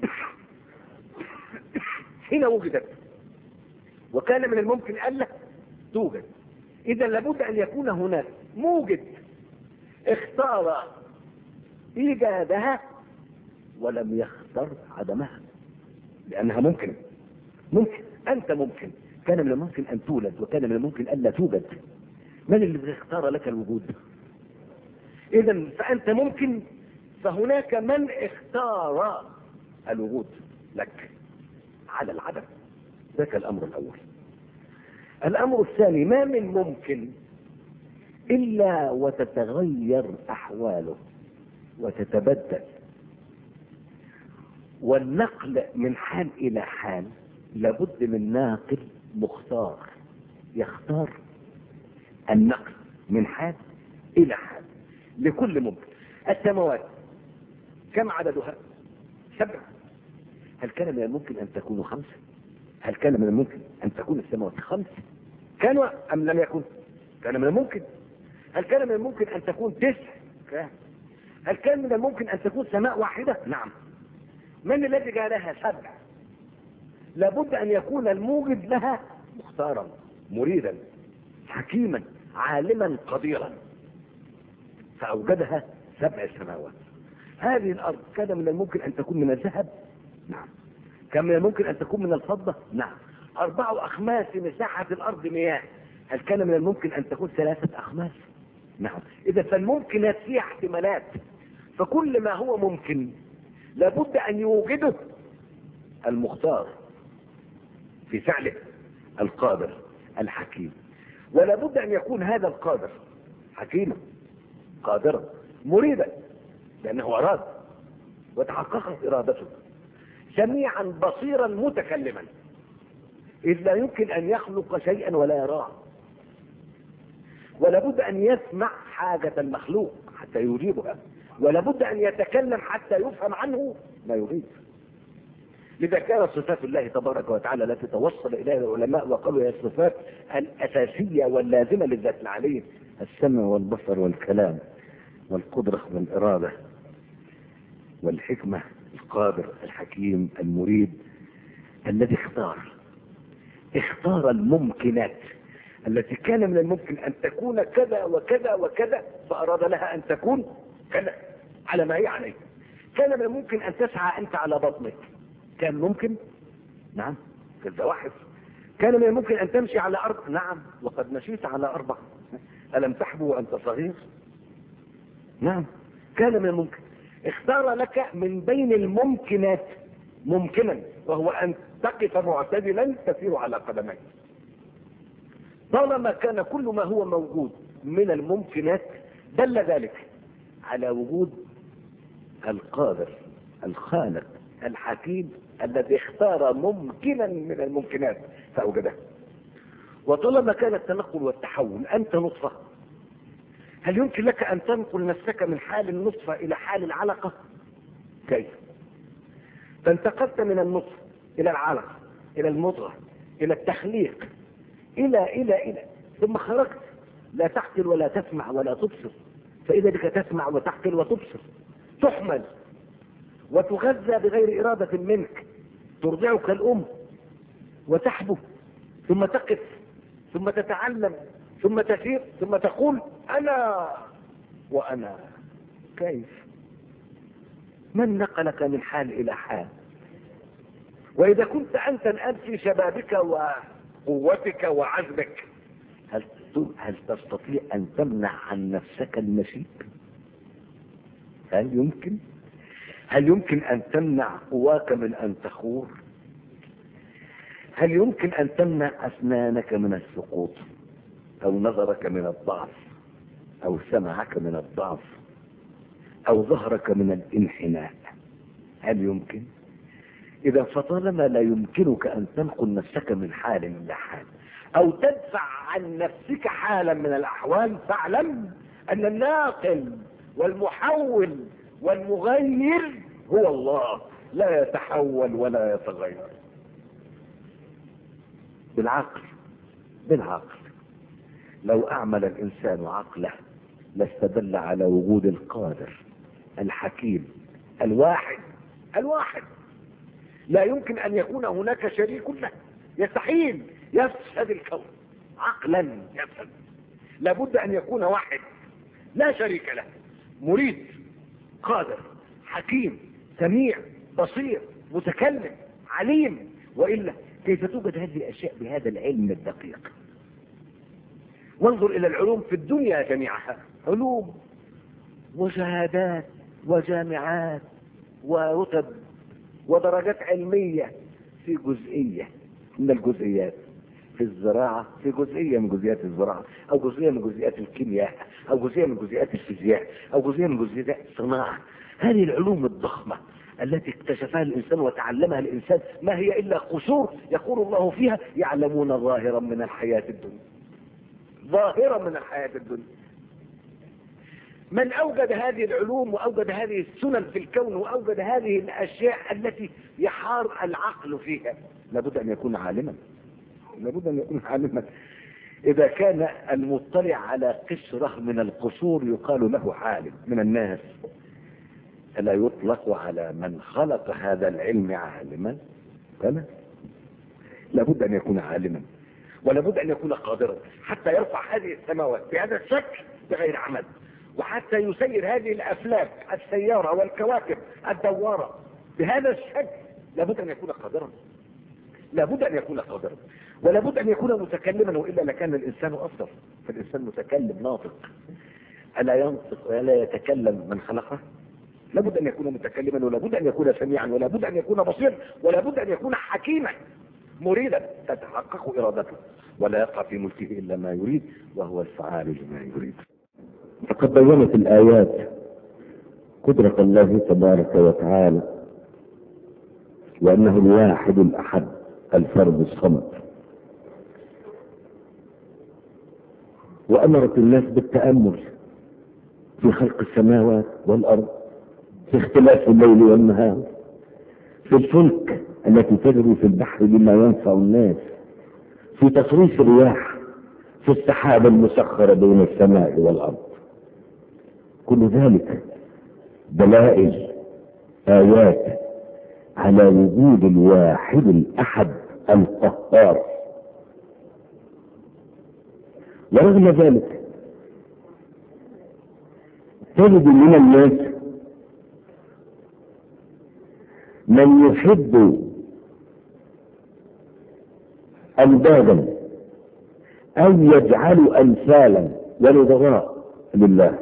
Speaker 1: حين وجدت وكان من الممكن الا توجد، اذا لابد ان يكون هناك موجد اختار ايجادها ولم يختر عدمها، لانها ممكن انت ممكن، كان من الممكن ان تولد وكان من الممكن الا توجد. من اللي اختار لك الوجود؟ اذا فانت ممكن، فهناك من اختار الوجود لك على العدم. ذاك الامر الاول. الامر الثاني، ما من ممكن الا وتتغير احواله وتتبدل، والنقل من حال الى حال لابد من ناقل مختار يختار النقل من حال الى حال لكل ممكن. السماوات كم عددها؟ 7. هل كان من الممكن ان تكون 5؟ هل كان من الممكن ان تكون السماوات 5؟ كانوا ام لم يكن؟ كان من الممكن. هل كان من الممكن ان تكون 9؟ كان. هل كان من الممكن ان تكون سماء واحدة؟ نعم. من الذي جعلها 7؟ لابد ان يكون الموجد لها مختارا مريدا حكيما عالما قديرا، فاوجدها 7 سماوات. هذه الارض كان من الممكن ان تكون من الذهب؟ نعم. كان من الممكن ان تكون من الفضة؟ نعم. 4 أخماس مساحة الارض مياه، هل كان من الممكن ان تكون 3 أخماس؟ نعم. اذا فالممكنات فيها احتمالات، فكل ما هو ممكن لابد ان يوجده المختار في فعله القادر الحكيم، ولابد ان يكون هذا القادر حكيما قادرا مريدا لانه اراد وتحققت ارادته، سميعا بصيرا متكلما، اذ لا يمكن ان يخلق شيئا ولا يراه، ولابد ان يسمع حاجة المخلوق حتى يجيبها، ولابد ان يتكلم حتى يفهم عنه ما يريد. لذا كانت صفات الله تبارك وتعالى التي توصل اليها العلماء وقالوا هي الصفات الاساسية واللازمة للذات العلي: السمع والبصر والكلام والقدرة والارادة والحكمة، القادر الحكيم المريد الذي اختار الممكنات التي كان من الممكن ان تكون كذا وكذا وكذا، فاراد لها ان تكون كذا على ما هي عليه. كان من الممكن ان تسعى انت على بطنك، كان ممكن؟ نعم. كالزواحف. كان من الممكن ان تمشي على ارض؟ نعم. وقد مشيت على 4. الم تحبو وانت صغير؟ نعم. كان من الممكن. اختار لك من بين الممكنات ممكنا، وهو ان تقف معتدلا تسير على قدميك. طالما كان كل ما هو موجود من الممكنات دل ذلك على وجود القادر الخالق الحكيم الذي اختار ممكنا من الممكنات فأوجده. وطالما كان التنقل والتحول، أنت نطفة، هل يمكن لك أن تنقل نفسك من حال النطفة إلى حال العلقة؟ كيف؟ فانتقلت من النطفة إلى العلقة إلى المضغة إلى التخليق إلى ثم خرجت لا تعقل ولا تسمع ولا تبصر، فإذا بك تسمع وتعقل وتبصر، تحمل وتغذى بغير إرادة منك، ترضعك الأم وتحبو، ثم تقف، ثم تتعلم، ثم تسير، ثم تقول أنا وأنا. كيف؟ من نقلك من حال إلى حال؟ وإذا كنت أنت الآن في شبابك وقوتك وعزمك، هل تستطيع أن تمنع عن نفسك المشيب؟ هل يمكن أن تمنع قواك من أن تخور؟ هل يمكن أن تمنع أسنانك من السقوط، أو نظرك من الضعف، أو سمعك من الضعف، أو ظهرك من الانحناء؟ هل يمكن؟ إذا فطالما لا يمكنك أن تنقل نفسك من حال إلى حال، أو تدفع عن نفسك حالا من الأحوال، فاعلم أن الناقل والمحول والمغير هو الله، لا يتحول ولا يتغير. بالعقل لو أعمل الإنسان عقله لاستدل على وجود القادر الحكيم الواحد. لا يمكن أن يكون هناك شريك له، يستحيل، يفسد الكون عقلا، يفسد. لابد أن يكون واحد لا شريك له، مريد، قادر، حكيم، سميع، بصير، متكلم، عليم. وإلا كيف توجد هذه الأشياء بهذا العلم الدقيق؟ وانظر إلى العلوم في الدنيا جميعها، علوم وشهادات وجامعات ورتب ودرجات علمية في جزئية من الجزئيات، في الزراعة في جزئية من جزئيات الزراعة، أو جزئية من جزئيات الكيمياء، أو جزئية من جزئيات الفيزياء، أو جزئية من جزئيات الصناعة. هذه العلوم الضخمة التي اكتشفها الإنسان وتعلمها الإنسان ما هي إلا قصور يقول الله فيها يعلمون ظاهرا من الحياة الدنيا، ظاهرا من الحياة الدنيا. من أوجد هذه العلوم وأوجد هذه السنن في الكون وأوجد هذه الأشياء التي يحار العقل فيها لابد أن يكون عالما، لابد أن يكون عالما. إذا كان المطلع على قشرة من القشور يقال له عالم من الناس، ألا يطلق على من خلق هذا العلم عالما؟ فلا، لابد أن يكون عالما، ولابد أن يكون قادرا حتى يرفع هذه السماوات بهذا الشكل بغير عمد، وحتى يسير هذه الأفلاك السيارة والكواكب الدوارة بهذا الشكل. لابد أن يكون قادرا، لابد أن يكون قادرا، ولابد أن يكون متكلما، وإلا لكان الإنسان أصدر. فالإنسان متكلم ناطق، ألا ينطق ولا يتكلم من خلقه؟ لابد أن يكون متكلما، ولابد أن يكون سميعا، ولابد أن يكون بصيرا، ولابد أن يكون حكيما مريدا تتحقق إرادته، ولا يقع في ملكه إلا ما يريد، وهو الفعال لما يريد.
Speaker 2: فقد بينت الآيات قدرة الله تبارك وتعالى، وأنه الواحد الأحد الفرد الصمد، وأمرت الناس بالتأمل في خلق السماوات والأرض، في اختلاف الليل والنهار، في الفلك التي تجري في البحر بما ينفع الناس، في تصريف الرياح، في السحاب المسخرة بين السماء والأرض. كل ذلك دلائل، آيات على وجود الواحد الأحد القهار. ورغم ذلك تجد من الناس من يحب أندادا أو يجعل أمثالا ونظراء لله.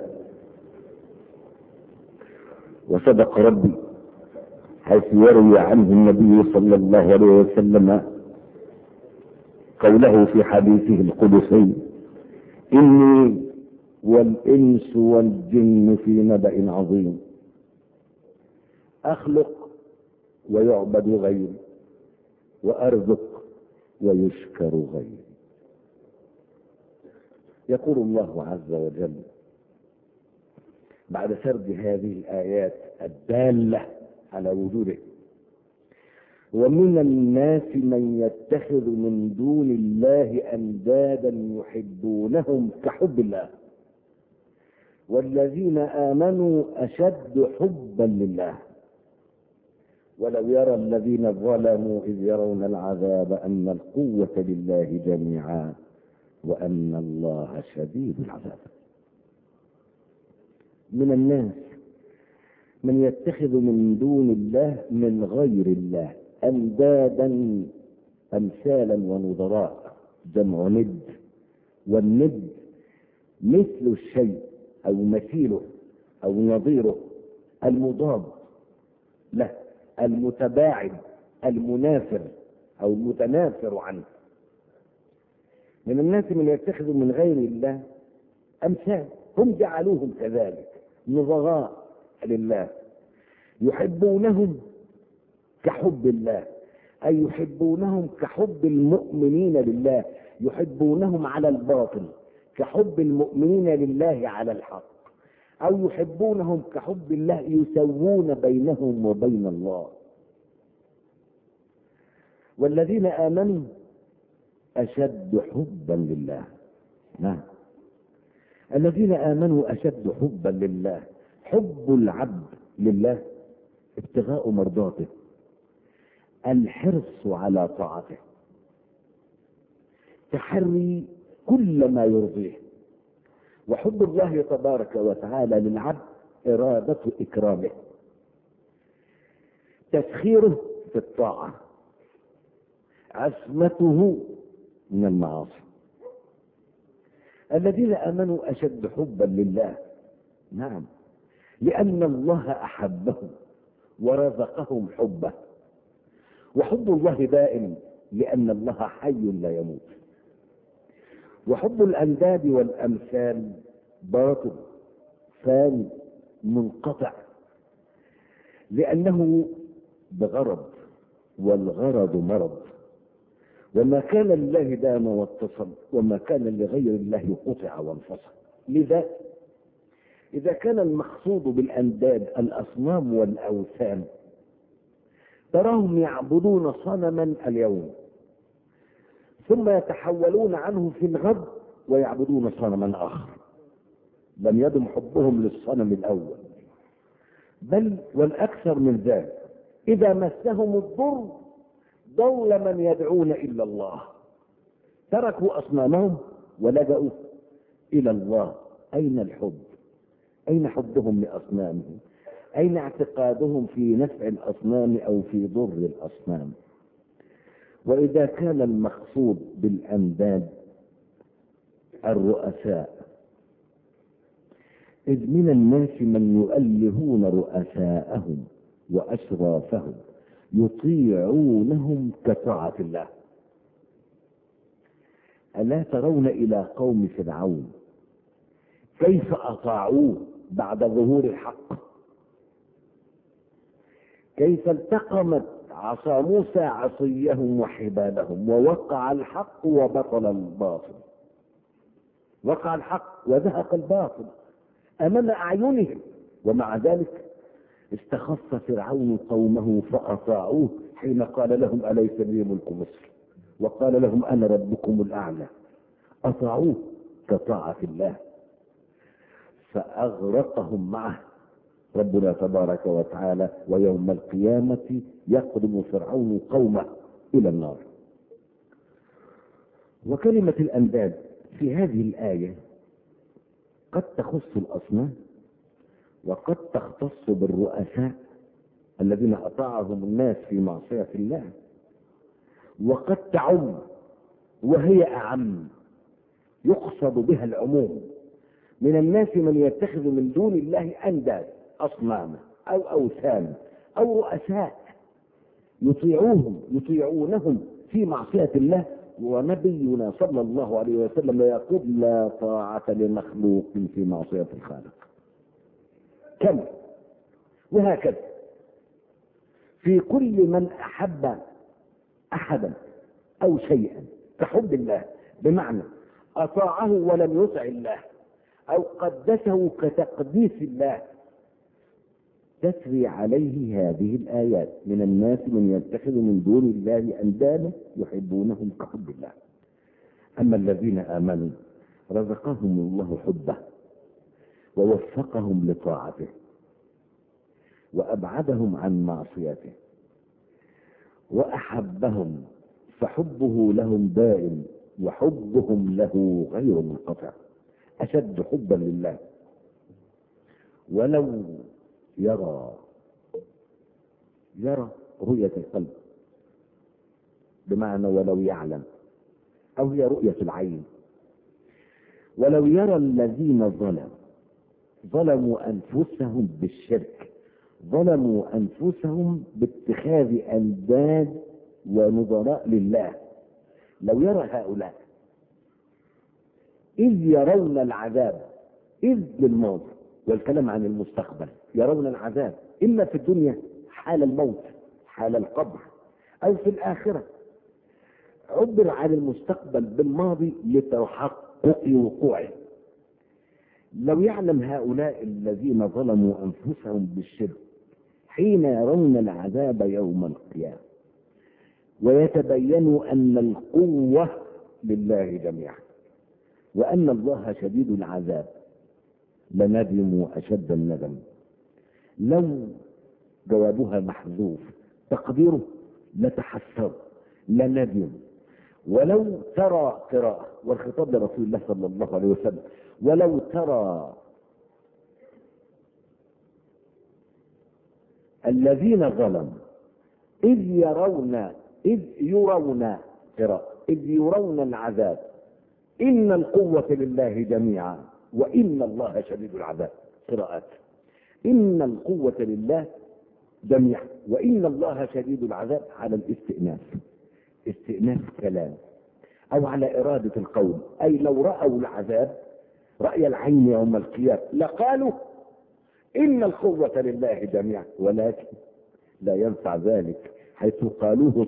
Speaker 2: وصدق ربي حيث يروي عنه النبي صلى الله عليه وسلم قوله في حديثه القدسي: إني والإنس والجن في نبأ عظيم، أخلق ويعبد غيري، وأرزق ويشكر غيري. يقول الله عز وجل بعد سرد هذه الآيات الدالة على وجوده: ومن الناس من يتخذ من دون الله أندادا يحبونهم كحب الله والذين آمنوا أشد حبا لله ولو يرى الذين ظلموا إذ يرون العذاب أن القوة لله جميعا وأن الله شديد العذاب. من الناس من يتخذ من دون الله من غير الله أندادا أمثالا ونظراء، جمع ند، والند مثل الشيء أو مثيله أو نظيره، المضاد له، المتباعد، المنافر أو المتنافر عنه. من الناس من يتخذ من غير الله أمثال، هم جعلوهم كذلك نظراء لله، يحبونهم كحب الله، أي يحبونهم كحب المؤمنين لله، يحبونهم على الباطل كحب المؤمنين لله على الحق، أو يحبونهم كحب الله، يسوون بينهم وبين الله. والذين آمنوا أشد حبا لله. نعم. الذين آمنوا أشد حبا لله. حب العبد لله ابتغاء مرضاته، الحرص على طاعته، تحري كل ما يرضيه. وحب الله تبارك وتعالى للعبد إرادة إكرامه، تسخيره في الطاعة، عصمته من المعاصي. الذين آمنوا أشد حبا لله. نعم، لأن الله أحبهم ورزقهم حبه. وحب الله دائم لأن الله حي لا يموت. وحب الأنداد والأمثال باطل فاني منقطع، لأنه بغرض، والغرض مرض. وما كان لله دام واتصل، وما كان لغير الله قطع وانفصل. لذا إذا كان المقصود بالأنداد الأصنام والأوثان، تراهم يعبدون صنما اليوم ثم يتحولون عنه في الغد ويعبدون صنما آخر، لم يدم حبهم للصنم الأول. بل والأكثر من ذلك، إذا مسهم الضر ضل من يدعون إلا الله، تركوا أصنامهم ولجأوا إلى الله. أين الحب؟ أين حبهم لأصنامهم؟ أين اعتقادهم في نفع الأصنام أو في ضر الأصنام؟ وإذا كان المقصود بالأنداد الرؤساء، إذ من الناس من يؤلهون رؤساءهم وأشرافهم يطيعونهم كطاعة الله. ألا ترون إلى قوم فرعون كيف أطاعوه بعد ظهور الحق؟ كيف التقمت عصا موسى عصيهم وحبالهم ووقع الحق وبطل الباطل. وقع الحق وزهق الباطل أمام أعينهم، ومع ذلك استخف فرعون قومه فأطاعوه حين قال لهم أليس لي ملك مصر وقال لهم أنا ربكم الأعلى. أطاعوه كطاعة الله فأغرقهم معه ربنا تبارك وتعالى. ويوم القيامة يقدم فرعون قومه إلى النار. وكلمة الأنداد في هذه الآية قد تخص الأصنام وقد تختص بالرؤساء الذين أطاعهم الناس في معصية الله، وقد تعم وهي أعم، يقصد بها العموم. من الناس من يتخذ من دون الله أنداد، أصناما أو أوثان أو رؤساء يطيعونهم في معصية الله. ونبينا صلى الله عليه وسلم يقول لا طاعة لمخلوق في معصية الخالق. كم وهكذا في كل من أحب أحدا أو شيئا كحب الله، بمعنى أطاعه ولم يطع الله أو قدسه كتقديس الله، تسري عليه هذه الآيات. من الناس من يتخذ من دون الله أندادا يحبونهم كحب الله. أما الذين آمنوا رزقهم الله حبه ووفقهم لطاعته وأبعدهم عن معصيته وأحبهم، فحبه لهم دائم وحبهم له غير منقطع. أشد حبا لله. ولو يرى رؤية القلب، بمعنى ولو يعلم، أو هي رؤية العين. ولو يرى الذين ظلموا أنفسهم بالشرك، ظلموا أنفسهم باتخاذ أنداد ونظراء لله. لو يرى هؤلاء إذ يرون العذاب، إذ للماضي والكلام عن المستقبل، يرون العذاب إما في الدنيا حال الموت، حال القبر، أو في الآخرة. عبر عن المستقبل بالماضي لتحقق وقوعه. لو يعلم هؤلاء الذين ظلموا أنفسهم بالشرك حين يرون العذاب يوم القيامة ويتبين أن القوة لله جميعا، وأن الله شديد العذاب لندموا أشد الندم. لو جوابها محذوف تقديره لتحسروا لندموا. ولو ترى قراءة والخطاب لرسول الله صلى الله عليه وسلم، ولو ترى الذين ظلموا إذ يرون العذاب إن القوة لله جميعا وإن الله شديد العذاب. قراءات إن القوة لله جميعا وإن الله شديد العذاب على استئناف كلام أو على إرادة القول، أي لو رأوا العذاب رأي العين يوم القيامة لقالوا إن القوة لله جميعا، ولكن لا ينفع ذلك حيث قالوه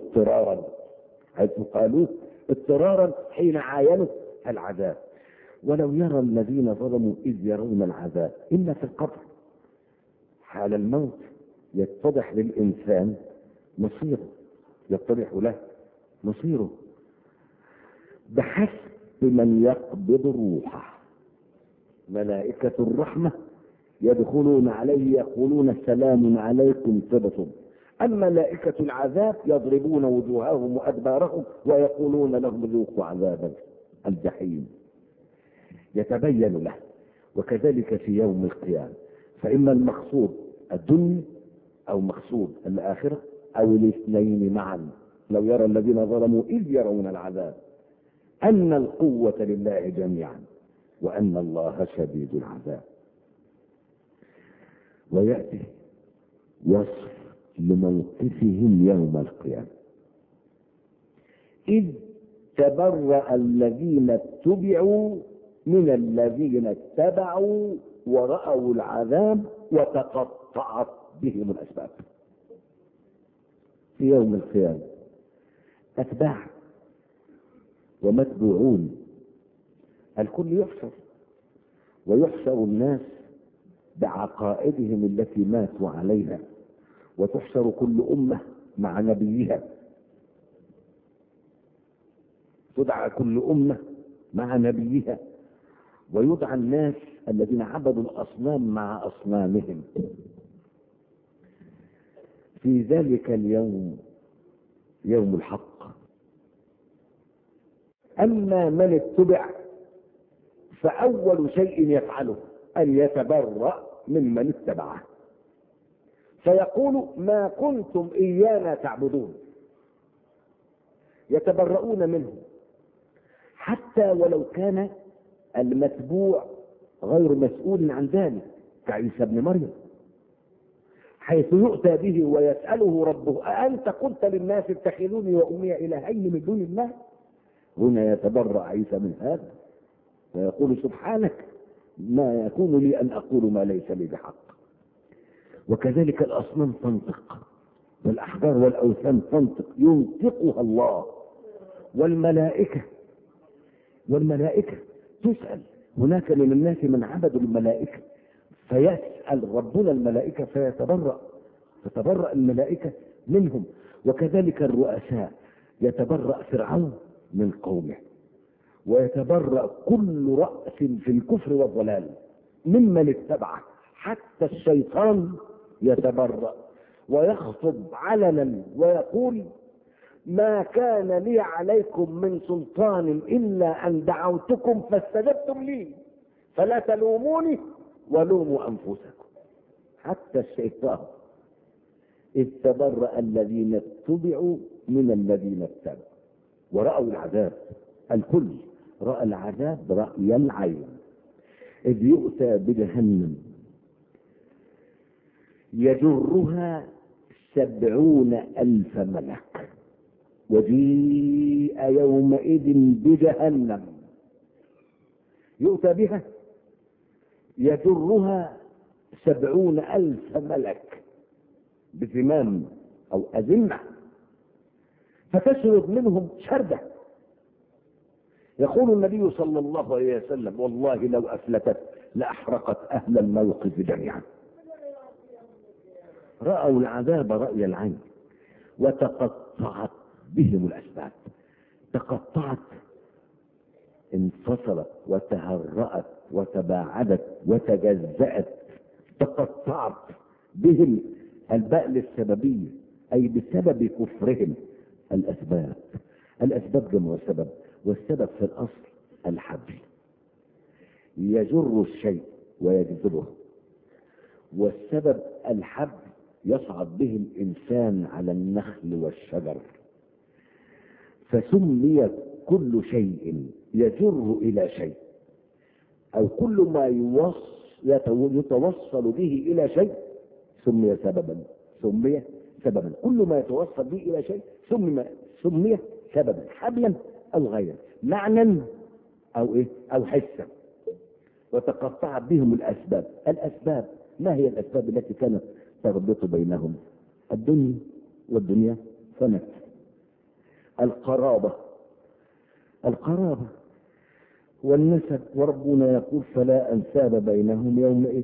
Speaker 2: اضطرارا حين عاينوا العذاب. ولو يرى الذين ظلموا إذ يرون العذاب إن في القبر حال الموت يتضح للإنسان مصيره، يتضح له مصيره بحسب من يقبض روحه. ملائكة الرحمة يدخلون عليه يقولون سلام عليكم طبتم، أما ملائكة العذاب يضربون وجوههم وأدبارهم ويقولون لهم ذوقوا عذاب الجحيم. يتبين له. وكذلك في يوم القيامة، فإما المقصود الدنيا أو مقصود الآخرة أو الاثنين معا. لو يرى الذين ظلموا إذ يرون العذاب أن القوة لله جميعا وأن الله شديد العذاب. ويأتي وصف لموقفهم يوم القيامة. إذ تبرأ الذين اتبعوا من الذين اتبعوا ورأوا العذاب وتقطعت بهم الأسباب. في يوم القيامة أتباع ومتبوعون، الكل يحشر، ويحشر الناس بعقائدهم التي ماتوا عليها، وتحشر كل أمة مع نبيها، تدعى كل أمة مع نبيها، ويدعى الناس الذين عبدوا الأصنام مع أصنامهم. في ذلك اليوم يوم الحق. أما من اتبع فأول شيء يفعله أن يتبرأ ممن اتبعه، فيقول ما كنتم إيانا تعبدون. يتبرؤون منه حتى ولو كان المتبوع غير مسؤول عن ذلك، كعيسى ابن مريم، حيث يؤتى به ويسأله ربه أأنت قلت للناس اتخذوني وأمي إلهين من دون الله؟ هنا يتبرأ عيسى من هذا ويقول سبحانك ما يكون لي أن أقول ما ليس لي بحق. وكذلك الأصنام تنطق، والأحجار والأوثان تنطق، ينطقها الله. والملائكة تسأل. هناك من الناس من عبدوا الملائكة فيسأل ربنا الملائكة تتبرأ الملائكة منهم. وكذلك الرؤساء، يتبرأ فرعون من قومه، ويتبرأ كل رأس في الكفر والضلال ممن اتبعه، حتى الشيطان يتبرأ ويخطب علنا ويقول ما كان لي عليكم من سلطان إلا أن دعوتكم فاستجبتم لي فلا تلوموني ولوموا أنفسكم. حتى الشيطان إذ تبرأ الذين اتبعوا من الذين اتبعوا ورأوا العذاب. الكل رأى العذاب رأي العين. إذ يؤتى بجهنم يجرها 70,000 ملك، وجيء يومئذ بجهنم يؤتى بها يجرها 70,000 ملك بزمام أو أزمة، فتشرد منهم شردة. يقول النبي صلى الله عليه وسلم والله لو أفلتت لأحرقت أهل الموقف جميعا. رأوا العذاب رأي العين وتقطعت بهم الأسباب. تقطعت انفصلت وتهرأت وتباعدت وتجزأت، تقطعت بهم الباء للسببية، أي بسبب كفرهم الأسباب. الأسباب جمع سبب، والسبب في الأصل الحبل يجر الشيء ويجذبه، والسبب الحبل يصعد به الإنسان على النخل والشجر. فسمي كل شيء يجر إلى شيء، أو كل ما يتوصل به إلى شيء سمي سببا. سمي سببا، كل ما يتوصل به إلى شيء سمي سببا، حبلا أو غيره، معنى أو إيه أو حسا. وتقطع بهم الأسباب. الأسباب، ما هي الأسباب التي كانت تربط بينهم؟ الدنيا، والدنيا فنت. القرابة والنسب، وربنا يقول فلا أنساب بينهم يومئذ.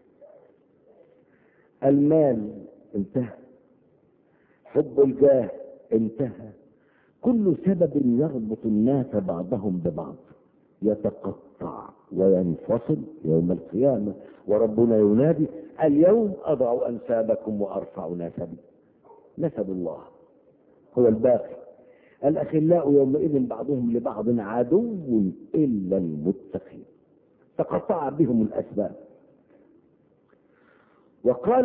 Speaker 2: المال انتهى، حب الجاه انتهى، كل سبب يربط الناس بعضهم ببعض يتقطع وينفصل يوم القيامة. وربنا ينادي اليوم أضع أنسابكم وأرفع نسبي. نسب الله هو الباقي. الأخلاء يومئذ بعضهم لبعض عدو إلا المتقين. تقطع بهم الأسباب. وقال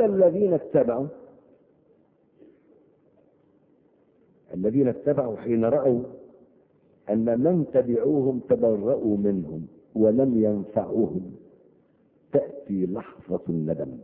Speaker 2: الذين اتبعوا حين رأوا أن من تبعوهم تبرؤوا منهم ولم ينفعوهم تأتي لحظة الندم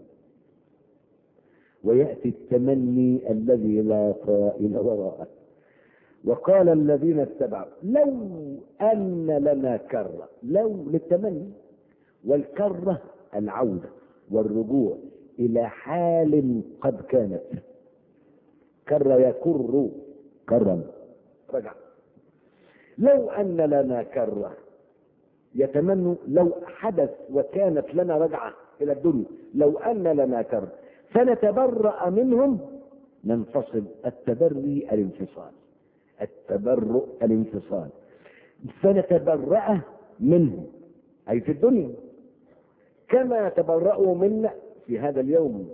Speaker 2: ويأتي التمني الذي لا طائل وراءه. وقال الذين اتبعوا لو أن لنا كرة، لو للتمني، والكرة العودة والرجوع إلى حال قد كانت. كر يكر كرا، رجع. لو أن لنا كرة، يتمنوا لو حدث وكانت لنا رجعة إلى الدنيا، لو أن لنا كرة فنتبرأ منهم. ننفصل. التبري الانفصال، التبرؤ الانفصال. فنتبرأ منهم أي في الدنيا كما تبرأوا منا في هذا اليوم.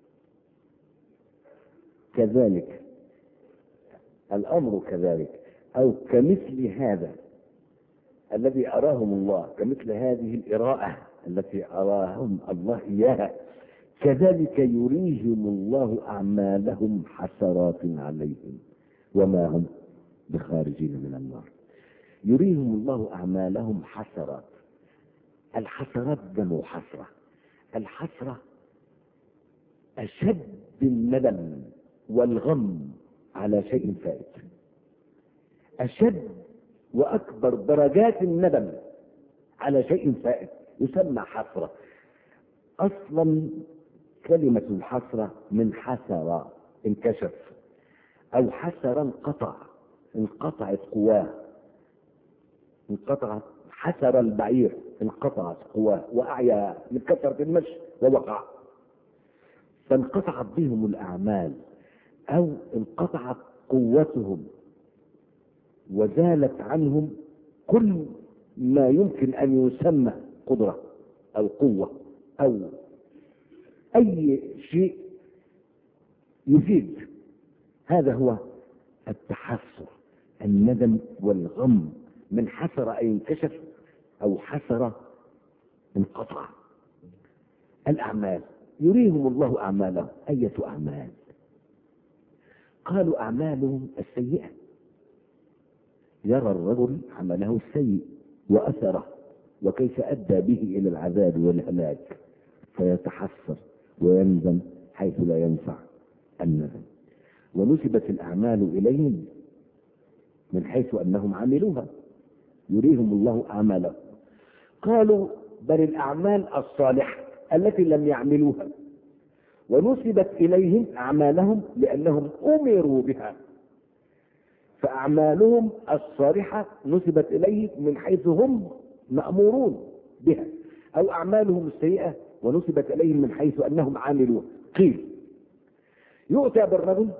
Speaker 2: كذلك الأمر كذلك، أو كمثل هذا الذي أراهم الله، كمثل هذه الإراءة التي أراهم الله إياها، كذلك يريهم الله أعمالهم حسرات عليهم وما هم بخارجين من النار. يريهم الله أعمالهم حسرات. الحسرات جمع حسرة. الحسرة أشد الندم والغم على شيء فائت، أشد وأكبر درجات الندم على شيء فائت يسمى حسرة. أصلا كلمة الحسرة من حسر انكشف، أو حسر انقطع، انقطعت قواه، انقطعت. حسر البعير انقطعت قواه وأعيا من كثرة المشي ووقع. فانقطعت بهم الأعمال، أو انقطعت قوتهم وزالت عنهم كل ما يمكن أن يسمى قدرة أو قوة أو أي شيء يفيد. هذا هو التحسر، الندم والغم. من حسر أي انكشف، أو حسر انقطع. الأعمال يريهم الله أعمالهم. أية أعمال؟ قالوا أعمالهم السيئة. يرى الرجل عمله السيء وأثره وكيف أدى به إلى العذاب والهلاك، فيتحسر ويندم حيث لا ينفع الندم. ونسبت الأعمال إليهم من حيث أنهم عملوها. يريهم الله أعمالهم. قالوا بل الأعمال الصالحة التي لم يعملوها، ونسبت إليهم أعمالهم لأنهم أمروا بها. فأعمالهم الصالحة نسبت إليهم من حيث هم مأمورون بها، أو أعمالهم السيئة ونسبت إليهم من حيث أنهم عاملون. قيل يؤتى بالرجل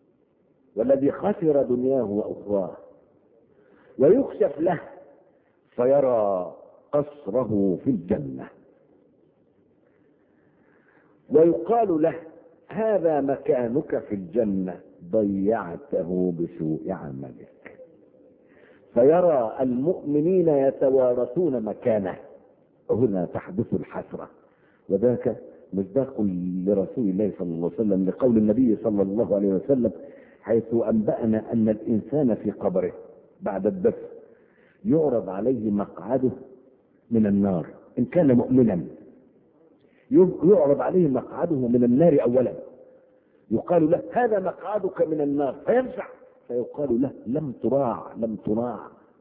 Speaker 2: والذي خسر دنياه وأخراه ويكشف له فيرى قصره في الجنة ويقال له هذا مكانك في الجنة ضيعته بسوء عملك. فيرى المؤمنين يتوارثون مكانه. هنا تحدث الحسرة، وذاك مصداق لرسول الله صلى الله عليه وسلم لقول النبي صلى الله عليه وسلم حيث أنبأنا أن الإنسان في قبره بعد الدفن يعرض عليه مقعده من النار إن كان مؤمنا، يعرض عليه مقعده من النار أولا، يقال له هذا مقعدك من النار فينفع، فيقال له لم تراع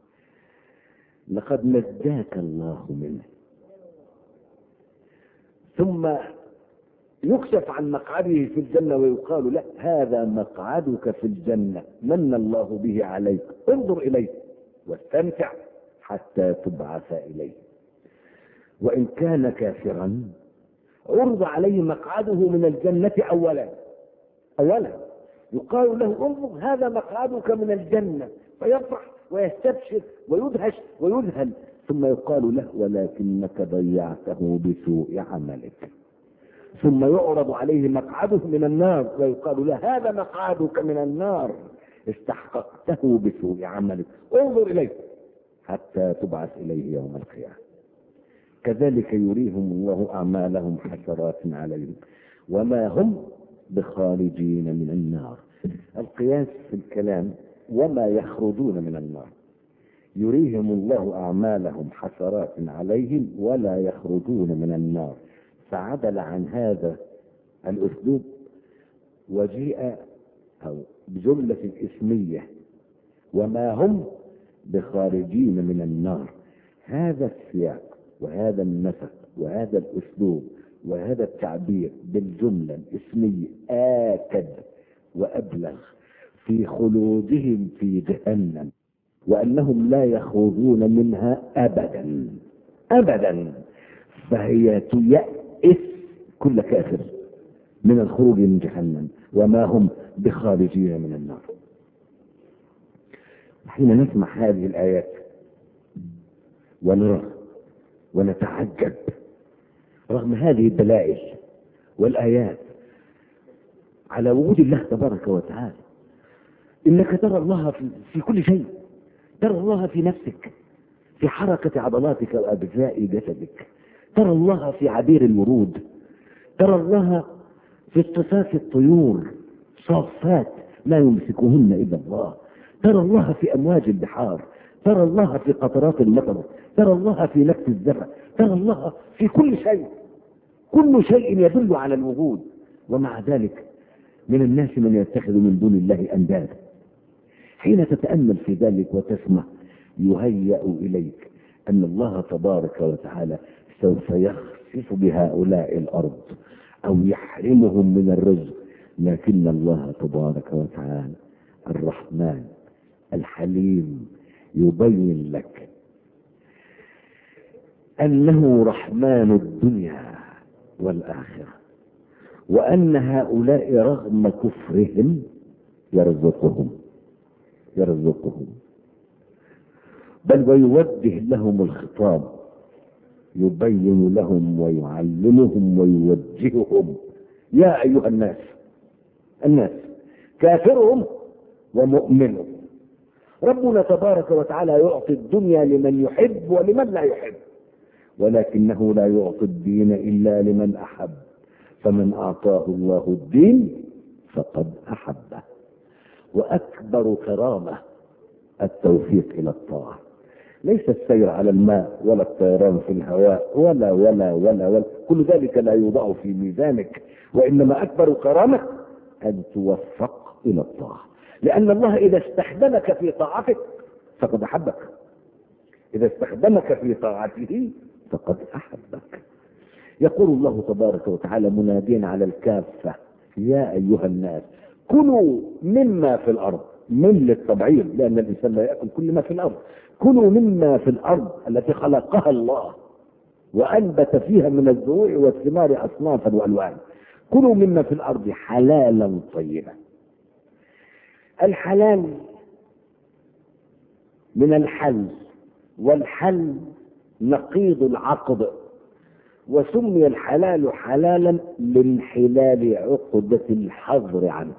Speaker 2: لقد نجاك الله منه. ثم يكشف عن مقعده في الجنة ويقال له هذا مقعدك في الجنة من الله به عليك، انظر إليه واستمتع حتى تبعث إليه. وإن كان كافرا عرض عليه مقعده من الجنة أولا يقال له انظر هذا مقعدك من الجنة، فيفرح ويستبشر ويدهش ويذهل، ثم يقال له ولكنك ضيعته بسوء عملك. ثم يعرض عليه مقعده من النار ويقال له هذا مقعدك من النار استحققته بسوء عملك، انظر إليه حتى تبعث إليه يوم القيامة. كذلك يريهم الله أعمالهم حسرات عليهم وما هم بخارجين من النار. القياس في الكلام وما يخرجون من النار. يريهم الله أعمالهم حسرات عليهم ولا يخرجون من النار، فعدل عن هذا الأسلوب وجيء أو بجملة الإسمية وما هم بخارجين من النار. هذا السياق وهذا النسق وهذا الأسلوب وهذا التعبير بالجملة الإسمية آكد وأبلغ في خلودهم في جهنم وأنهم لا يخرجون منها أبدا. فهي تيأس كل كافر من الخروج من جهنم وما هم بخارجين من النار. حين نسمع هذه الآيات ونرى ونتعجب رغم هذه الدلائل والآيات على وجود الله تبارك وتعالى، إنك ترى الله في كل شيء، ترى الله في نفسك، في حركة عضلاتك وأجزاء جسدك، ترى الله في عبير الورود، ترى الله في اصطفاف الطيور صافات لا يمسكهن إلا الله، ترى الله في أمواج البحار، ترى الله في قطرات المطر، ترى الله في نفس الزفة، ترى الله في كل شيء. كل شيء يدل على الوجود. ومع ذلك من الناس من يتخذ من دون الله أندادا. حين تتأمل في ذلك وتسمع يهيأ إليك أن الله تبارك وتعالى سوف يخسف بهؤلاء الأرض أو يحرمهم من الرزق، لكن الله تبارك وتعالى الرحمن الحليم يبين لك أنه رحمن الدنيا والآخرة، وأن هؤلاء رغم كفرهم يرزقهم بل ويوجه لهم الخطاب، يبين لهم ويعلمهم ويوجههم. يا أيها الناس كافرهم ومؤمنهم. ربنا تبارك وتعالى يعطي الدنيا لمن يحب ولمن لا يحب، ولكنه لا يعطي الدين إلا لمن أحب، فمن أعطاه الله الدين فقد أحبه. وأكبر كرامة التوفيق إلى الطاعة، ليس السير على الماء ولا الطيران في الهواء ولا ولا ولا ولا، كل ذلك لا يوضع في ميزانك، وإنما أكبر كرامة أن توفق إلى الطاعة، لأن الله إذا استخدمك في طاعتك فقد أحبك، إذا استخدمك في طاعته فقد أحبك. يقول الله تبارك وتعالى منادين على الكافة يا أيها الناس كلوا مما في الأرض، من للتبعير لأن الإنسان لا يأكل كل ما في الأرض، كلوا مما في الأرض التي خلقها الله وأنبت فيها من الزروع والثمار أصنافا وألوان، كلوا مما في الأرض حلالا طيبا. الحلال من الحل والحل نقيض العقد، وسمي الحلال حلالا لانحلال عقدة الحظر عنه.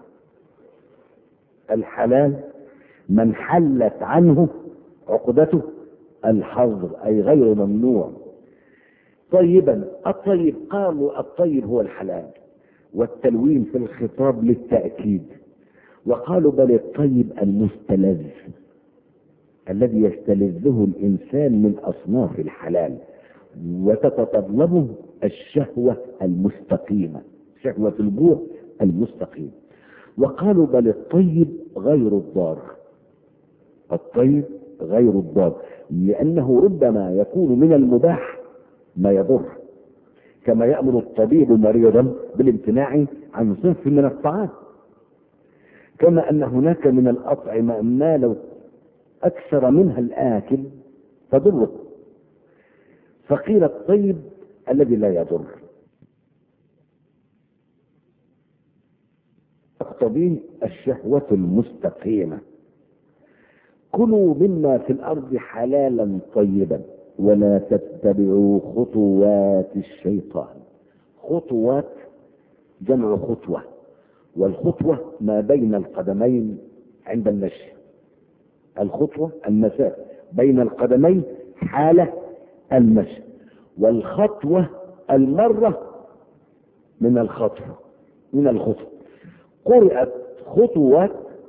Speaker 2: الحلال من حلت عنه عقدته الحظر، أي غير ممنوع. طيبا، الطيب قالوا الطيب هو الحلال، والتلوين في الخطاب للتأكيد. وقالوا بل الطيب المستلذ الذي يستلذه الإنسان من أصناف الحلال وتتطلبه الشهوة المستقيمة، شهوة الجوع المستقيم. وقالوا بل الطيب غير الضار، الطيب غير الضار، لأنه ربما يكون من المباح ما يضر، كما يأمر الطبيب مريضا بالامتناع عن صنف من الطعام، كما أن هناك من الأطعمة ما لو أكثر منها الآكل تضره، فقيل الطيب الذي لا يضر. تقتضيه الشهوة المستقيمة. كلوا مما في الأرض حلالا طيبا ولا تتبعوا خطوات الشيطان. خطوات جمع خطوة، والخطوة ما بين القدمين عند المشي. الخطوة المسافة بين القدمين حالة المشي، والخطوة المرة من الخطوة من الخطوة. قرأت خطوات،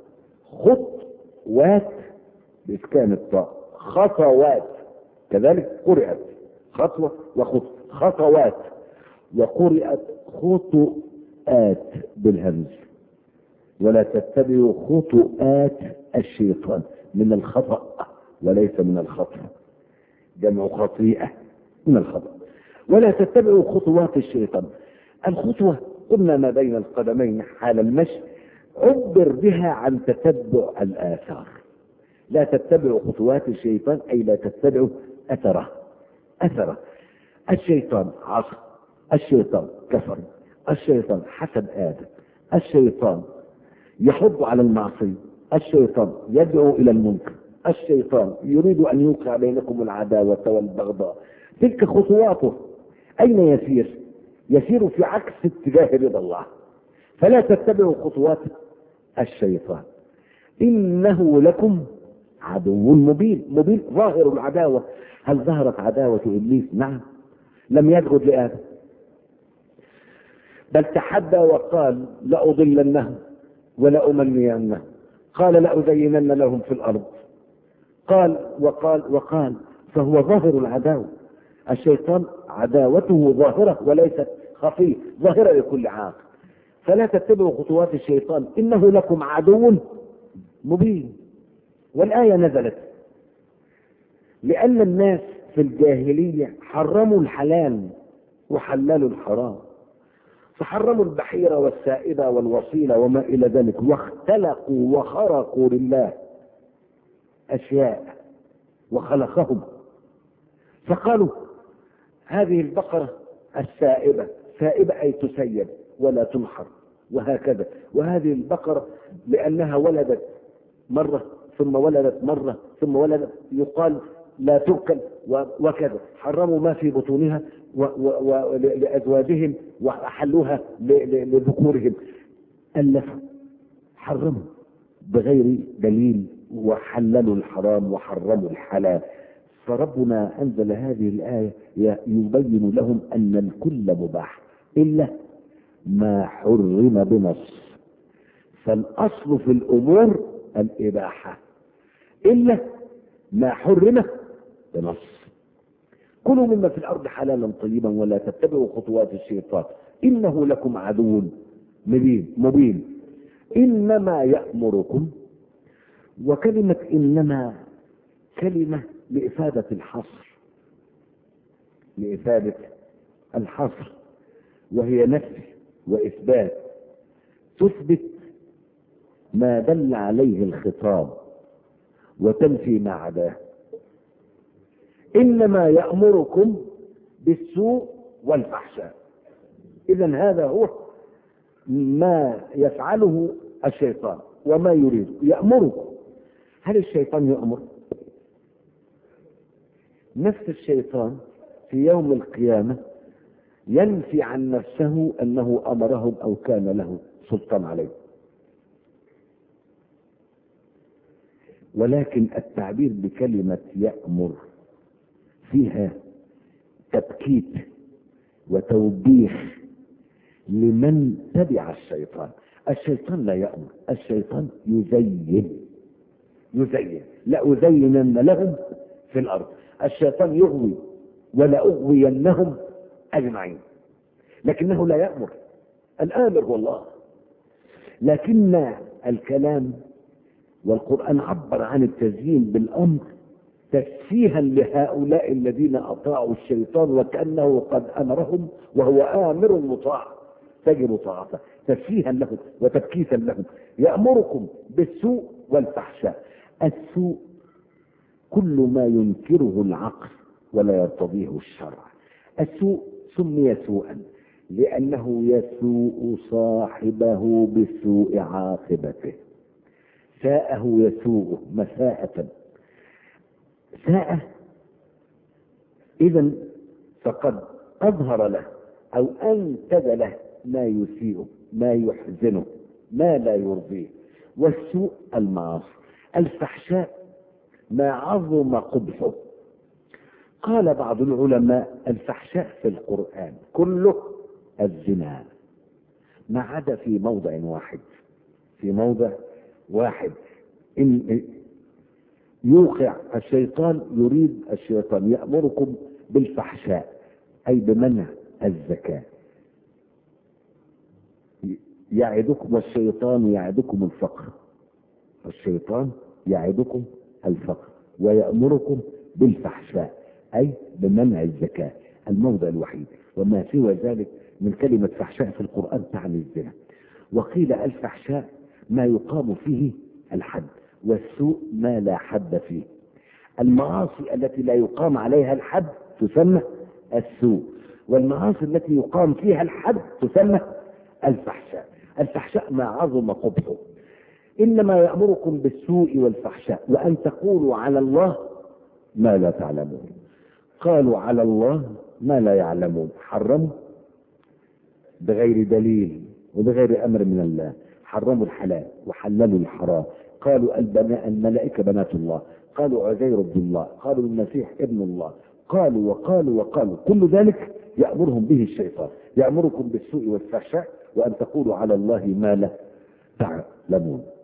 Speaker 2: خطوات بإسكان الطاء، خطوات كذلك قرأت خطوة وخطوة، خطوات. وقرأت خطوات بالهمز. ولا تتبعوا خطوات الشيطان، من الخطأ وليس من الخطأ، جمع خطيئة من الخطأ. ولا تتبعوا خطوات الشيطان. الخطوة قلنا ما بين القدمين حال المشي، عبر بها عن تتبع الآثار. لا تتبعوا خطوات الشيطان أي لا تتبعوا أثره. أثره الشيطان عصى، الشيطان كفر، الشيطان حسد آدم، الشيطان يحض على المعصية، الشيطان يدعو إلى المنكر، الشيطان يريد أن يوقع بينكم العداوة والبغضاء. تلك خطواته. أين يسير؟ يسير في عكس اتجاه رضا الله. فلا تتبعوا خطوات الشيطان إنه لكم عدو مبين. مبين ظاهر العداوة. هل ظهرت عداوة إبليس؟ نعم، لم يسجد لآدم، بل تحدى وقال لأضلنهم ولأمنينهم، قال لأزينن لهم في الأرض، قال وقال. فهو ظاهر العداوة. الشيطان عداوته ظاهرة وليست خفية، ظاهرة لكل عاقل. فلا تتبعوا خطوات الشيطان إنه لكم عدو مبين. والآية نزلت لأن الناس في الجاهلية حرموا الحلال وحللوا الحرام، فحرموا البحيرة والسائبة والوصيلة وما إلى ذلك، واختلقوا وخرقوا لله أشياء وخلقهم. فقالوا هذه البقرة السائبة، سائبة أي تسيب ولا تنحر وهكذا، وهذه البقرة لأنها ولدت مرة ثم ولدت مرة ثم ولدت يقال لا تؤكل وكذا. حرموا ما في بطونها لأزواجهم وأحلوها لذكورهم. ألفوا حرموا بغير دليل وحللوا الحرام وحرموا الحلال. فربنا أنزل هذه الآية يبين لهم أن الكل مباح إلا ما حرم بنص. فالأصل في الأمور الإباحة إلا ما حرم بنص. كلوا مما في الأرض حلالا طيبا ولا تتبعوا خطوات الشيطان إنه لكم عدو مبين. إنما يأمركم. وكلمة إنما كلمة لإفادة الحصر، لإفادة الحصر، وهي نفي وإثبات، تثبت ما دل عليه الخطاب وتنفي ما عداه. إنما يأمركم بالسوء والفحشاء. إذن هذا هو ما يفعله الشيطان وما يريد. يأمركم. هل الشيطان يأمر؟ نفس الشيطان في يوم القيامة ينفي عن نفسه أنه أمرهم أو كان له سلطان عليه. ولكن التعبير بكلمة يأمر فيها تبكيت وتوبيخ لمن تبع الشيطان. الشيطان لا يأمر، الشيطان يزين. لأزينن لهم في الأرض. الشيطان يغوي ولأغوينهم أجمعين، لكنه لا يأمر. الآمر هو الله. لكن الكلام والقرآن عبر عن التزيين بالأمر تسفيها لهؤلاء الذين أطاعوا الشيطان وكأنه قد أمرهم وهو آمر مطاع تجب طاعته، تسفيها لهم وتبكيتا لهم. يأمركم بالسوء والفحشاء. السوء كل ما ينكره العقل ولا يرتضيه الشرع. السوء سمي سوءا لأنه يسوء صاحبه بسوء عاقبته. ساءه يسوءه مساءة. ساءه إذن فقد أظهر له أو أنتج له ما يسيئه، ما يحزنه، ما لا يرضيه. والسوء المعاصي. الفحشاء ما عظم قبحه. قال بعض العلماء الفحشاء في القرآن كله الزنا، ما عدا في موضع واحد. في موضع واحد إن يوقع الشيطان، يريد الشيطان يأمركم بالفحشاء أي بمنع الزكاة. يعدكم الشيطان يعدكم الفقر. الشيطان يعدكم الفقر ويأمركم بالفحشاء أي بمنع الزكاة. الموضع الوحيد، وما سوى ذلك من كلمة فحشاء في القرآن تعني الزنا. وقيل الفحشاء ما يقام فيه الحد، والسوء ما لا حد فيه. المعاصي التي لا يقام عليها الحد تسمى السوء، والمعاصي التي يقام فيها الحد تسمى الفحشاء. الفحشاء ما عظم قبحه. إنما يأمركم بالسوء والفحشاء وأن تقولوا على الله ما لا تعلمون. قالوا على الله ما لا يعلمون. حرموا بغير دليل وبغير أمر من الله. حرموا الحلال وحللوا الحرام. قالوا الملائكة بنات الله، قالوا عزير ابن الله، قالوا المسيح ابن الله، قالوا وقالوا وقالوا. كل ذلك يأمرهم به الشيطان. يأمركم بالسوء والفحشاء وأن تقولوا على الله ما لا تعلمون.